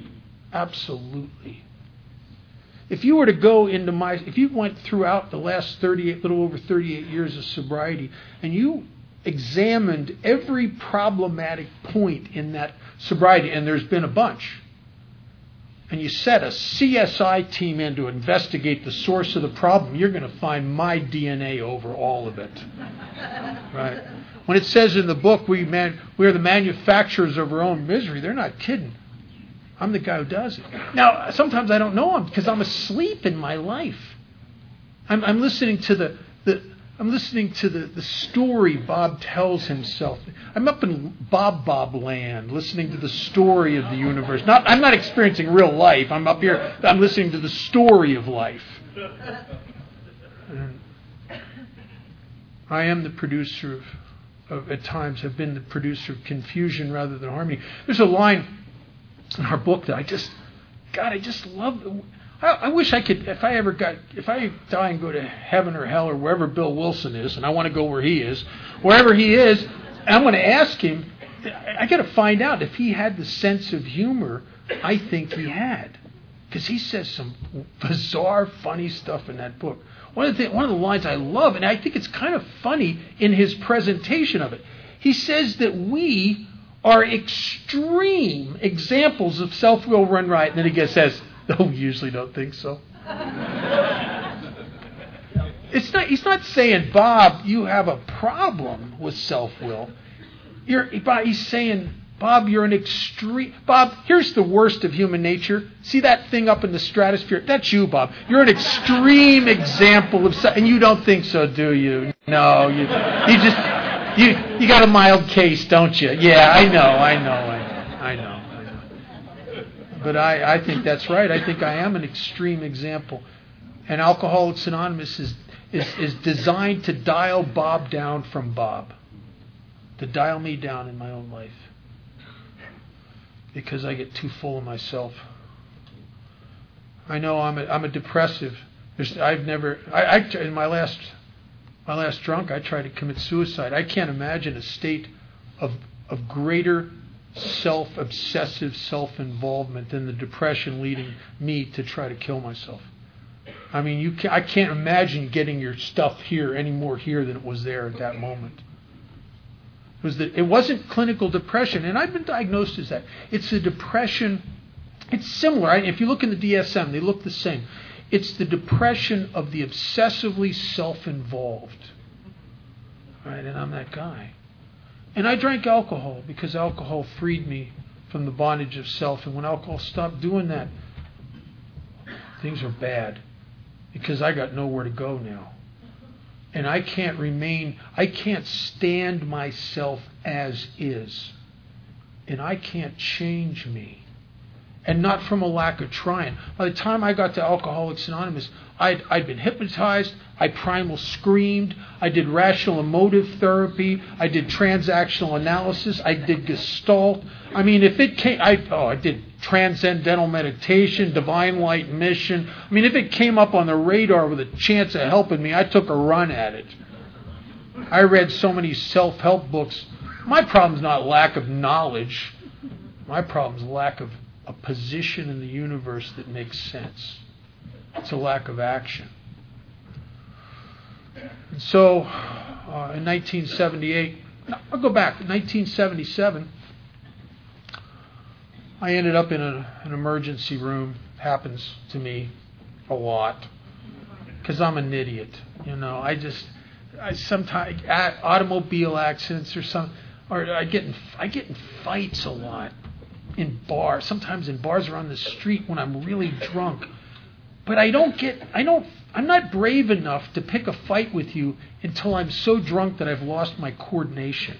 Absolutely. If you were to go into my, if you went throughout the last thirty-eight, little over thirty-eight years of sobriety, and you examined every problematic point in that sobriety, and there's been a bunch, and you set a C S I team in to investigate the source of the problem, you're going to find my D N A over all of it. Right? When it says in the book, we man, we are the manufacturers of our own misery, they're not kidding. I'm the guy who does it. Now, sometimes I don't know him because I'm asleep in my life. I'm, I'm listening to the, the I'm listening to the, the story Bob tells himself. I'm up in Bob Bob land, listening to the story of the universe. Not, I'm not experiencing real life. I'm up here. I'm listening to the story of life. And I am the producer of, of, at times, have been the producer of confusion rather than harmony. There's a line in our book that I just, God, I just love. I, I wish I could, if I ever got, if I die and go to heaven or hell or wherever Bill Wilson is, and I want to go where he is, wherever he is, I'm going to ask him, I got to find out if he had the sense of humor I think he had. Because he says some bizarre, funny stuff in that book. One of, the, one of the lines I love, and I think it's kind of funny in his presentation of it, he says that we are extreme examples of self-will run riot. And then he gets, says, no, we usually don't think so. It's not. He's not saying, Bob, you have a problem with self-will. You're, he's saying, Bob, you're an extreme... Bob, here's the worst of human nature. See that thing up in the stratosphere? That's you, Bob. You're an extreme example of... And you don't think so, do you? No, you, you just... You you got a mild case, don't you? Yeah, I know, I know, I, I know, I know. But I, I think that's right. I think I am an extreme example. And Alcoholics Anonymous is, is, is designed to dial Bob down from Bob. To dial me down in my own life. Because I get too full of myself. I know I'm a, I'm a depressive. There's, I've never... I, I in my last... My last drunk, I tried to commit suicide. I can't imagine a state of of greater self-obsessive self-involvement than the depression leading me to try to kill myself. I mean, you can, I can't imagine getting your stuff here any more here than it was there at that moment. It was that it wasn't clinical depression, and I've been diagnosed as that. It's a depression. It's similar. Right? If you look in the D S M, they look the same. It's the depression of the obsessively self-involved. Right? And I'm that guy. And I drank alcohol because alcohol freed me from the bondage of self. And when alcohol stopped doing that, things are bad. Because I got nowhere to go now. And I can't remain, I can't stand myself as is. And I can't change me. And not from a lack of trying. By the time I got to Alcoholics Anonymous, I'd, I'd been hypnotized, I primal screamed, I did rational emotive therapy, I did transactional analysis, I did Gestalt. I mean, if it came, I, oh, I did transcendental meditation, divine light mission. I mean, if it came up on the radar with a chance of helping me, I took a run at it. I read so many self-help books. My problem's not lack of knowledge. My problem's lack of a position in the universe that makes sense. It's a lack of action. And so, uh, in nineteen seventy-eight, no, I'll go back. In nineteen seventy-seven, I ended up in a, an emergency room. Happens to me a lot because I'm an idiot. You know, I just I sometimes automobile accidents or some, or I get in, I get in fights a lot. In bars, sometimes in bars or on the street when I'm really drunk. But I don't get, I don't, I'm not brave enough to pick a fight with you until I'm so drunk that I've lost my coordination.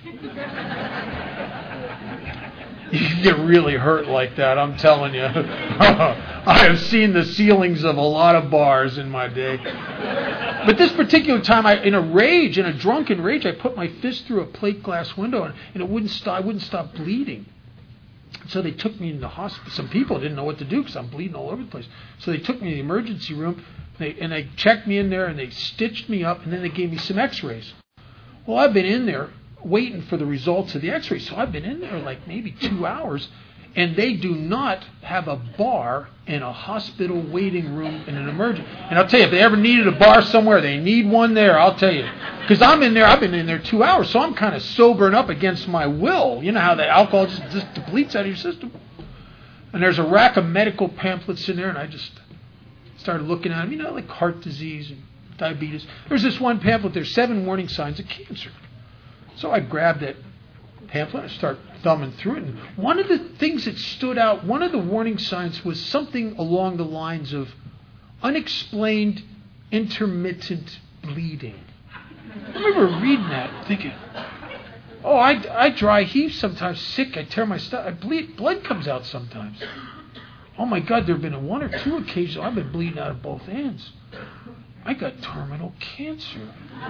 You can get really hurt like that, I'm telling you. I have seen the ceilings of a lot of bars in my day. But this particular time, I, in a rage, in a drunken rage, I put my fist through a plate glass window and, and it wouldn't stop, I wouldn't stop bleeding. So they took me in the hospital. Some people didn't know what to do because I'm bleeding all over the place. So they took me to the emergency room, and they, and they checked me in there, and they stitched me up, and then they gave me some x-rays. Well, I've been in there waiting for the results of the x-rays. So I've been in there like maybe two hours, and they do not have a bar in a hospital waiting room in an emergency. And I'll tell you, if they ever needed a bar somewhere, they need one there, I'll tell you. Because I'm in there, I've been in there two hours, so I'm kind of sobering up against my will. You know how the alcohol just, just depletes out of your system. And there's a rack of medical pamphlets in there, and I just started looking at them, you know, like heart disease and diabetes. There's this one pamphlet, there's seven warning signs of cancer. So I grabbed that pamphlet and start thumbing through it. And one of the things that stood out, one of the warning signs was something along the lines of unexplained intermittent bleeding. I remember reading that thinking, oh, I, I dry heave sometimes, sick, I tear my stomach, I bleed, blood comes out sometimes. Oh my God, there have been one or two occasions I've been bleeding out of both ends. I got terminal cancer.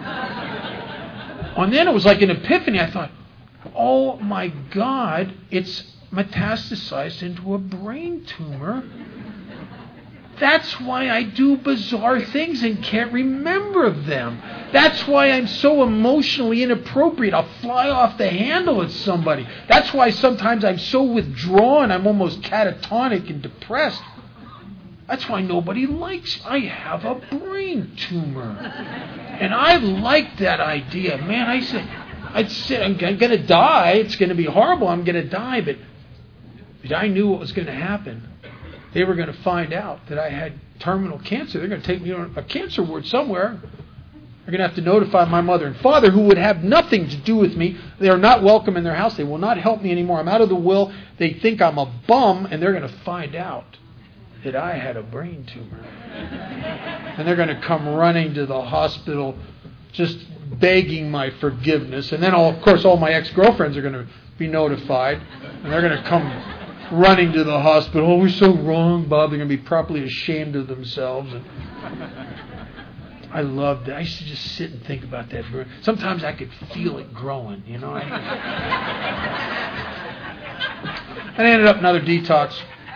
And then it was like an epiphany. I thought, oh my God, it's metastasized into a brain tumor. That's why I do bizarre things and can't remember them. That's why I'm so emotionally inappropriate. I'll fly off the handle at somebody. That's why sometimes I'm so withdrawn, I'm almost catatonic and depressed. That's why nobody likes me. I have a brain tumor. And I like that idea. Man, I said, I'd say, I'm going to die. It's going to be horrible. I'm going to die. But, but I knew what was going to happen. They were going to find out that I had terminal cancer. They're going to take me on a cancer ward somewhere. They're going to have to notify my mother and father, who would have nothing to do with me. They are not welcome in their house. They will not help me anymore. I'm out of the will. They think I'm a bum, and they're going to find out that I had a brain tumor. And they're going to come running to the hospital just begging my forgiveness. And then, all, of course, all my ex-girlfriends are going to be notified. And they're going to come running to the hospital. Oh, we're so wrong, Bob. They're going to be properly ashamed of themselves. And I loved it. I used to just sit and think about that. Sometimes I could feel it growing, you know. And I ended up in another detox.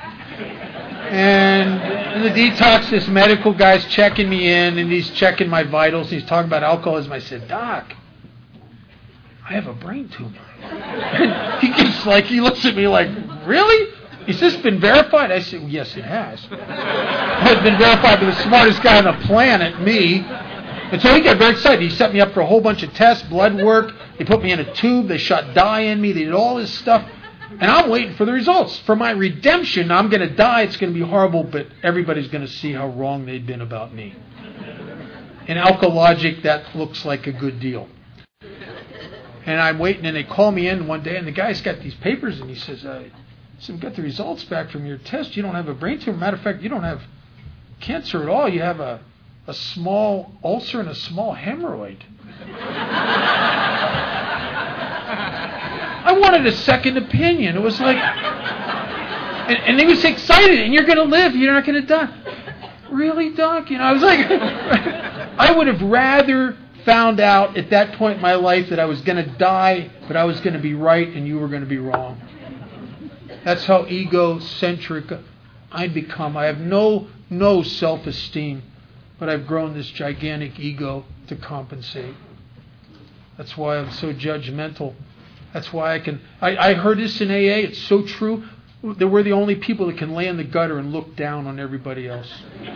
And in the detox, this medical guy's checking me in, and he's checking my vitals, and he's talking about alcoholism. I said, Doc, I have a brain tumor. And he gets like, he looks at me like, really? Has this been verified? I said, well, yes, it has. It has been verified by the smartest guy on the planet, me. And so he got very excited. He set me up for a whole bunch of tests, blood work. They put me in a tube. They shot dye in me. They did all this stuff. And I'm waiting for the results. For my redemption, I'm going to die. It's going to be horrible, but everybody's going to see how wrong they'd been about me. In Alkalogic, that looks like a good deal. And I'm waiting, and they call me in one day, and the guy's got these papers, and he says, uh, so we got the results back from your test. You don't have a brain tumor. Matter of fact, you don't have cancer at all. You have a, a small ulcer and a small hemorrhoid. I wanted a second opinion. It was like, and, and he was excited, and you're going to live. You're not going to die. Really, Doc? You know, I was like, I would have rather found out at that point in my life that I was going to die, but I was going to be right and you were going to be wrong. That's how egocentric I'd become. I have no no self-esteem, but I've grown this gigantic ego to compensate. That's why I'm so judgmental. That's why I can... I, I heard this in A A. It's so true that we're the only people that can lay in the gutter and look down on everybody else.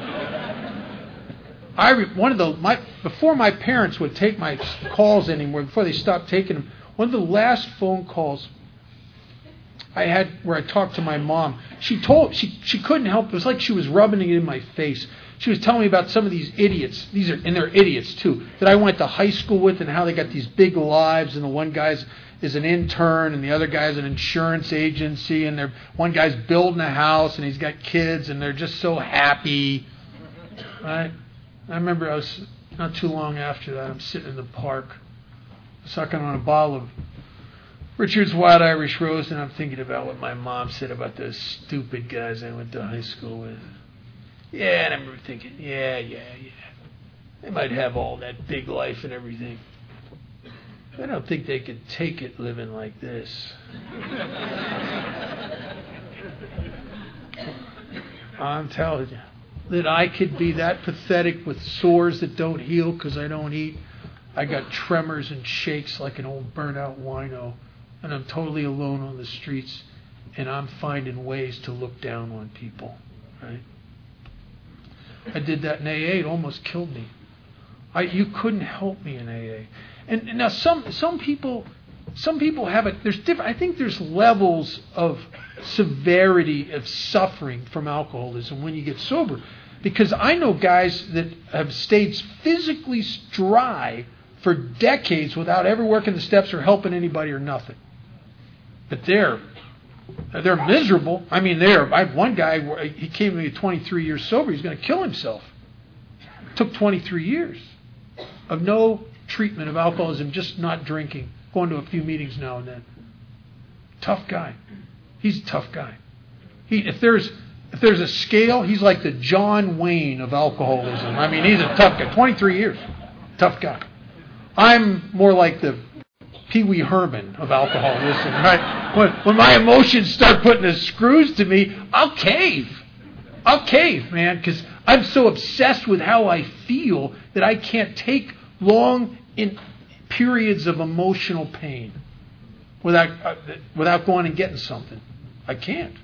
I one of the my before my parents would take my calls anymore, before they stopped taking them, one of the last phone calls I had where I talked to my mom, she told she she couldn't help. It was like she was rubbing it in my face. She was telling me about some of these idiots. These are and they're idiots too that I went to high school with, and how they got these big lives. And the one guy's is an intern, and the other guy's an insurance agency, and they're one guy's building a house, and he's got kids, and they're just so happy. Right? I remember I was not too long after that. I'm sitting in the park, sucking on a bottle of Richard's Wild Irish Rose, and I'm thinking about what my mom said about those stupid guys I went to high school with. Yeah, and I remember thinking, yeah, yeah, yeah. They might have all that big life and everything. I don't think they could take it living like this. I'm telling you, that I could be that pathetic with sores that don't heal because I don't eat. I got tremors and shakes like an old burnt-out wino, and I'm totally alone on the streets, and I'm finding ways to look down on people. Right? I did that in A A. It almost killed me. I, you couldn't help me in A A. And, and now some some people, some people have it. There's different. I think there's levels of severity of suffering from alcoholism when you get sober. Because I know guys that have stayed physically dry for decades without ever working the steps or helping anybody or nothing. But they're they're miserable. I mean, they're. I have one guy. He came to me at twenty-three years sober. He's going to kill himself. It took twenty-three years of no treatment of alcoholism, just not drinking, going to a few meetings now and then. Tough guy. He's a tough guy. He if there's if there's a scale, he's like the John Wayne of alcoholism. I mean, he's a tough guy. twenty-three years, tough guy. I'm more like the Pee Wee Herman of alcoholism, right? When, when my emotions start putting the screws to me, I'll cave. I'll cave, man, because I'm so obsessed with how I feel that I can't take long in periods of emotional pain without uh, without going and getting something. I can't.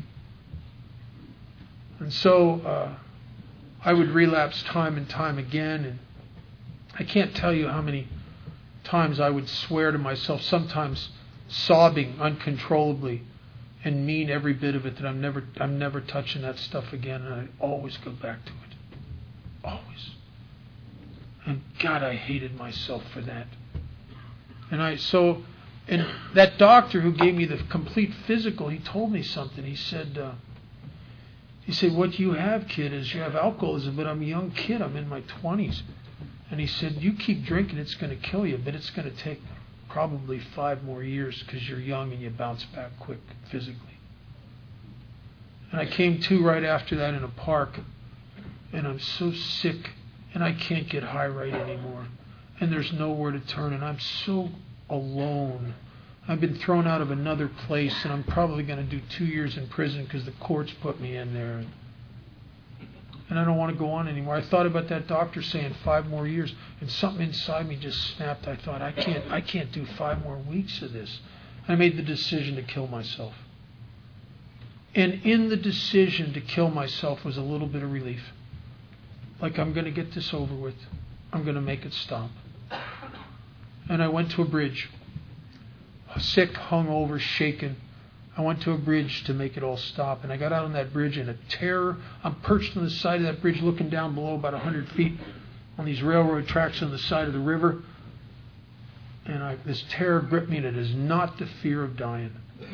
And so uh, I would relapse time and time again, and I can't tell you how many times I would swear to myself, sometimes sobbing uncontrollably, and mean every bit of it, that I'm never I'm never touching that stuff again, and I always go back to it. Always. And God, I hated myself for that. And I so and that doctor who gave me the complete physical, he told me something. He said, uh, he said, what you have, kid, is you have alcoholism, but I'm a young kid. I'm in my twenties. And he said, you keep drinking, it's going to kill you, but it's going to take probably five more years because you're young and you bounce back quick physically. And I came to right after that in a park, and I'm so sick, and I can't get high right anymore. And there's nowhere to turn, and I'm so alone. I've been thrown out of another place, and I'm probably going to do two years in prison because the courts put me in there. And I don't want to go on anymore. I thought about that doctor saying five more years, and something inside me just snapped. I thought, I can't, I can't do five more weeks of this. I made the decision to kill myself. And in the decision to kill myself was a little bit of relief. Like, I'm going to get this over with. I'm going to make it stop. And I went to a bridge. Sick, hungover, shaken. I went to a bridge to make it all stop. And I got out on that bridge in a terror. I'm perched on the side of that bridge looking down below about one hundred feet on these railroad tracks on the side of the river. And I, this terror gripped me, and it is not the fear of dying.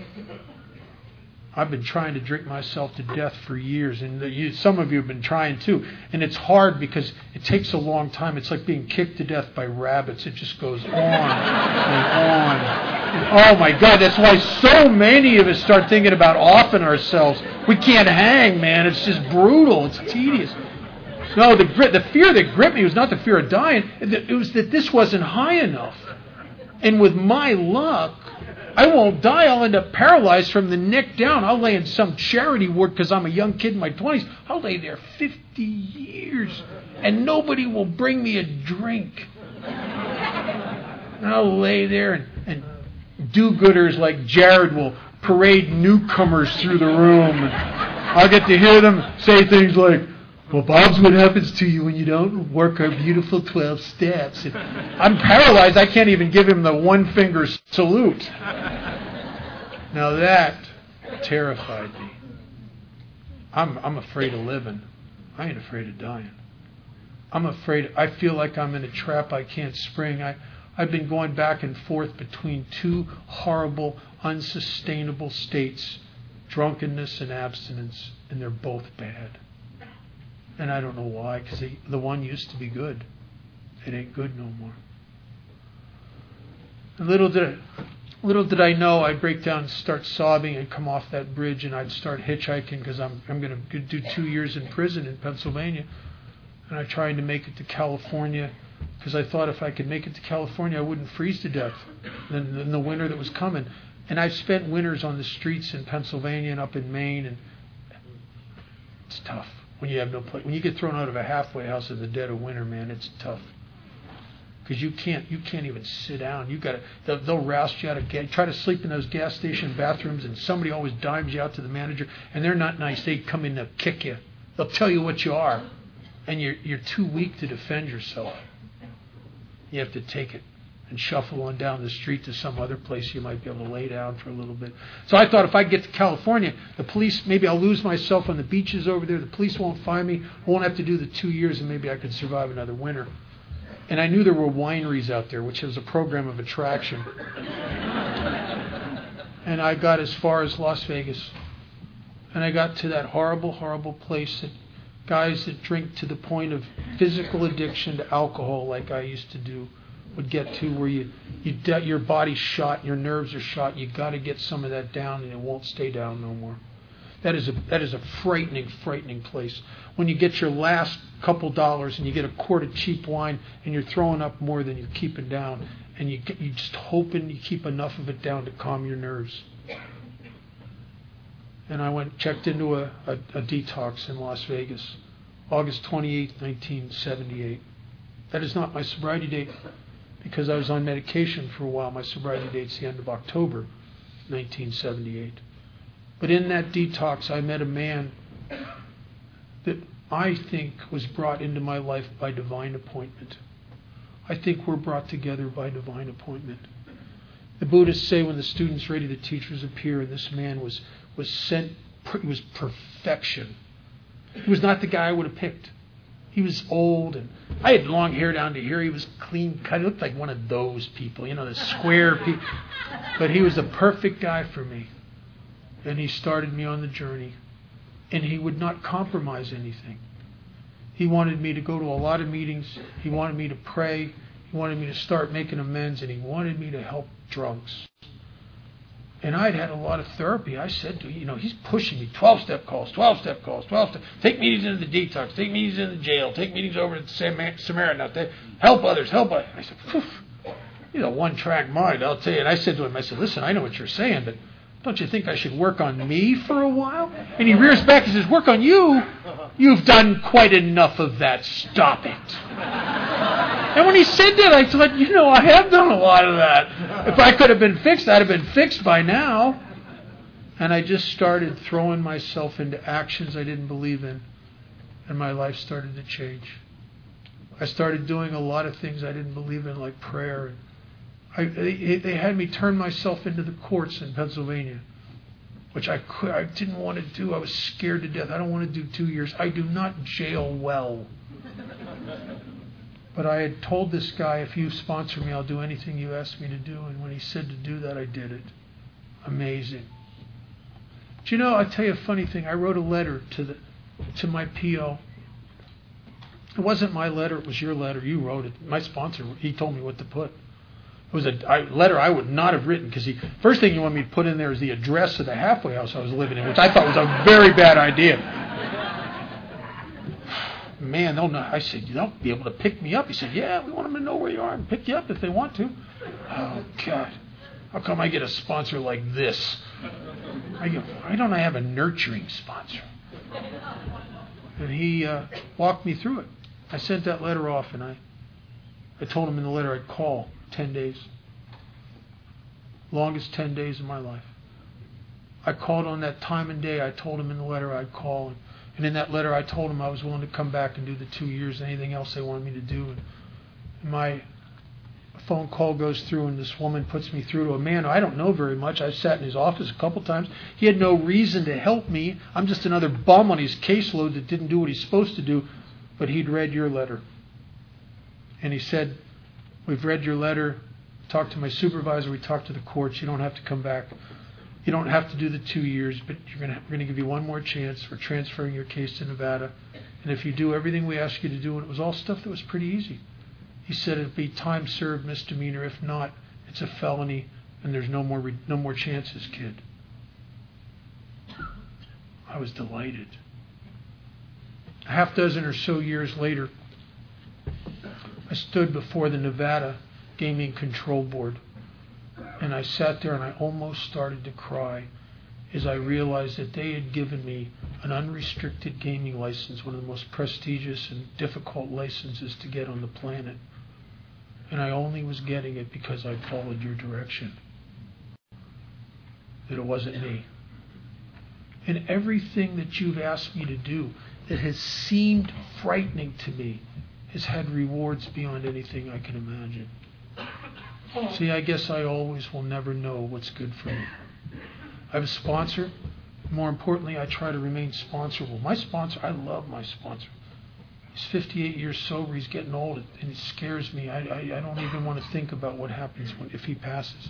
I've been trying to drink myself to death for years, and the, you, some of you have been trying too. And it's hard because it takes a long time. It's like being kicked to death by rabbits. It just goes on and on. And oh my God, that's why so many of us start thinking about offing ourselves. We can't hang, man. It's just brutal. It's tedious. No, the, the fear that gripped me was not the fear of dying. It was that this wasn't high enough. And with my luck, I won't die. I'll end up paralyzed from the neck down. I'll lay in some charity ward because I'm a young kid in my twenties. I'll lay there fifty years and nobody will bring me a drink. And I'll lay there and, and do-gooders like Jared will parade newcomers through the room. And I'll get to hear them say things like, well, Bob's what happens to you when you don't work our beautiful twelve steps. And I'm paralyzed. I can't even give him the one-finger salute. Now that terrified me. I'm I'm afraid of living. I ain't afraid of dying. I'm afraid. I feel like I'm in a trap I can't spring. I, I've been going back and forth between two horrible, unsustainable states, drunkenness and abstinence, and they're both bad. And I don't know why, because the one used to be good. It ain't good no more. And little did, little did I know I'd break down and start sobbing and come off that bridge, and I'd start hitchhiking because I'm I'm going to do two years in prison in Pennsylvania. And I tried to make it to California because I thought if I could make it to California, I wouldn't freeze to death in, in the winter that was coming. And I've spent winters on the streets in Pennsylvania and up in Maine, and it's tough. When you have no place, when you get thrown out of a halfway house in the dead of winter, man, it's tough because you can't you can't even sit down. You got to they'll, they'll roust you out of gas. Try to sleep in those gas station bathrooms, and somebody always dimes you out to the manager, and they're not nice. They come in to kick you. They'll tell you what you are, and you're you're too weak to defend yourself. You have to take it. and shuffle on down the street to some other place you might be able to lay down for a little bit. So I thought if I get to California, the police, maybe I'll lose myself on the beaches over there. The police won't find me. I won't have to do the two years, and maybe I could survive another winter. And I knew there were wineries out there, which was a program of attraction. And I got as far as Las Vegas. And I got to that horrible, horrible place that guys that drink to the point of physical addiction to alcohol, like I used to do, would get to, where you, you de- your body's shot, your nerves are shot. You got to get some of that down, and it won't stay down no more. That is a that is a frightening, frightening place. When you get your last couple dollars and you get a quart of cheap wine, and you're throwing up more than you're keeping down, and you you just hoping you keep enough of it down to calm your nerves. And I went checked into a, a, a detox in Las Vegas, August twenty-eighth, nineteen seventy-eight. That is not my sobriety date, because I was on medication for a while. My sobriety date's the end of October nineteen seventy-eight. But in that detox, I met a man that I think was brought into my life by divine appointment. I think we're brought together by divine appointment. The Buddhists say when the student's ready, the teachers appear, and this man was, was sent, he was perfection. He was not the guy I would have picked. He was old, and I had long hair down to here. He was clean cut. He looked like one of those people, you know, the square people. But he was the perfect guy for me. And he started me on the journey. And he would not compromise anything. He wanted me to go to a lot of meetings. He wanted me to pray. He wanted me to start making amends. And he wanted me to help drunks. And I'd had a lot of therapy. I said to him, you know, he's pushing me. twelve-step calls, twelve-step calls, twelve-step. Take meetings into the detox. Take meetings in the jail. Take meetings over at the Samaritan out there. Help others. Help others. I said, phew. He's a one-track mind, I'll tell you. And I said to him, I said, listen, I know what you're saying, but don't you think I should work on me for a while? And he rears back and says, work on you? You've done quite enough of that. Stop it. And when he said that, I thought, you know, I have done a lot of that. If I could have been fixed, I'd have been fixed by now. And I just started throwing myself into actions I didn't believe in. And my life started to change. I started doing a lot of things I didn't believe in, like prayer. I, they, they had me turn myself into the courts in Pennsylvania, which I could, I didn't want to do. I was scared to death. I don't want to do two years. I do not jail well. But I had told this guy, if you sponsor me, I'll do anything you ask me to do. And when he said to do that, I did it. Amazing. But you know, I'll tell you a funny thing. I wrote a letter to the to my P O. It wasn't my letter. It was your letter. You wrote it. My sponsor, he told me what to put. It was a I, letter I would not have written, because the first thing you want me to put in there is the address of the halfway house I was living in, which I thought was a very bad idea. Man, they'll know. I said, they'll be able to pick me up. He said, yeah, we want them to know where you are and pick you up if they want to. Oh, God. How come I get a sponsor like this? I go, why don't I have a nurturing sponsor? And he uh, walked me through it. I sent that letter off, and I, I told him in the letter I'd call ten days. Longest ten days of my life. I called on that time and day. I told him in the letter I'd call. And, and in that letter I told him I was willing to come back and do the two years, anything else they wanted me to do. And, and my phone call goes through, and this woman puts me through to a man I don't know very much. I sat in his office a couple times. He had no reason to help me. I'm just another bum on his caseload that didn't do what he's supposed to do. But he'd read your letter. And he said, we've read your letter, talked to my supervisor, we talked to the courts, you don't have to come back. You don't have to do the two years, but you're gonna, we're going to give you one more chance for transferring your case to Nevada. And if you do everything we ask you to do, and it was all stuff that was pretty easy. He said it'd be time served misdemeanor. If not, it's a felony, and there's no more re- no more chances, kid. I was delighted. A half dozen or so years later, I stood before the Nevada Gaming Control Board, and I sat there and I almost started to cry as I realized that they had given me an unrestricted gaming license, one of the most prestigious and difficult licenses to get on the planet. And I only was getting it because I followed your direction. That it wasn't me. And everything that you've asked me to do that has seemed frightening to me has had rewards beyond anything I can imagine. See, I guess I always will never know what's good for me. I have a sponsor. More importantly, I try to remain sponsorable. My sponsor, I love my sponsor. He's fifty-eight years sober. He's getting old, and it scares me. I, I, I don't even want to think about what happens when, if he passes.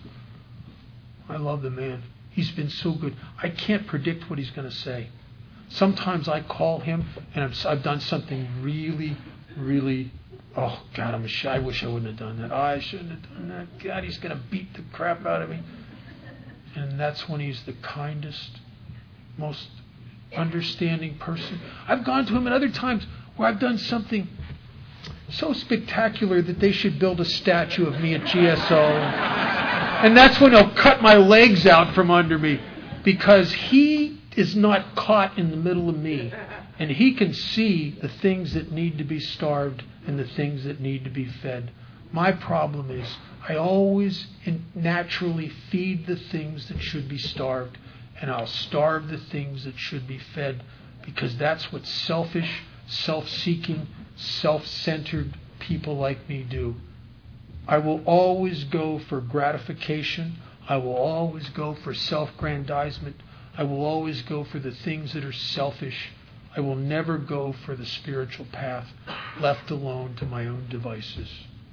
I love the man. He's been so good. I can't predict what he's going to say. Sometimes I call him, and I've, I've done something really, really, oh, God, I'm a, I wish I wouldn't have done that. Oh, I shouldn't have done that. God, he's going to beat the crap out of me. And that's when he's the kindest, most understanding person. I've gone to him at other times where I've done something so spectacular that they should build a statue of me at G S O. And that's when he'll cut my legs out from under me, because he is not caught in the middle of me. And he can see the things that need to be starved and the things that need to be fed. My problem is I always naturally feed the things that should be starved, and I'll starve the things that should be fed, because that's what selfish, self-seeking, self-centered people like me do. I will always go for gratification. I will always go for self-grandizement. I will always go for the things that are selfish. I will never go for the spiritual path, left alone to my own devices.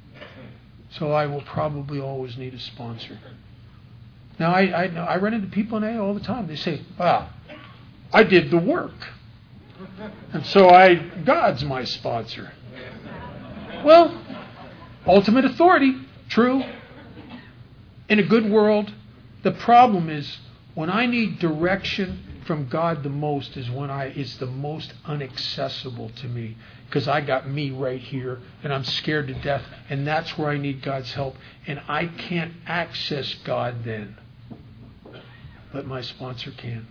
So I will probably always need a sponsor. Now, I, I, I run into people in A A all the time. They say, "Wow, I did the work, and so I God's my sponsor." Well, ultimate authority, true. In a good world, the problem is when I need direction from God the most is when I it's the most inaccessible to me, because I got me right here and I'm scared to death, and that's where I need God's help, and I can't access God then, but my sponsor can.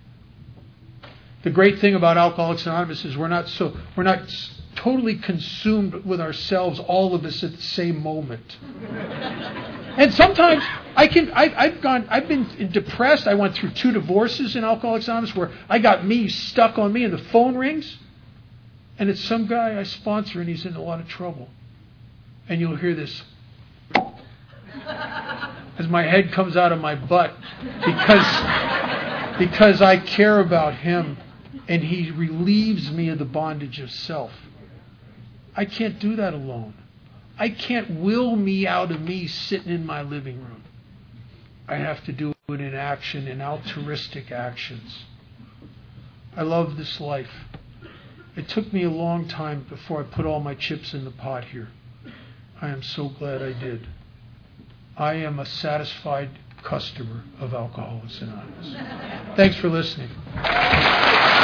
The great thing about Alcoholics Anonymous is we're not so we're not totally consumed with ourselves, all of us at the same moment. And sometimes I can I, I've gone I've been depressed. I went through two divorces in Alcoholics Anonymous where I got me stuck on me, and the phone rings, and it's some guy I sponsor, and he's in a lot of trouble. And you'll hear this as my head comes out of my butt, because because I care about him, and he relieves me of the bondage of self. I can't do that alone. I can't will me out of me sitting in my living room. I have to do it in action, in altruistic actions. I love this life. It took me a long time before I put all my chips in the pot here. I am so glad I did. I am a satisfied customer of Alcoholics Anonymous. Thanks for listening.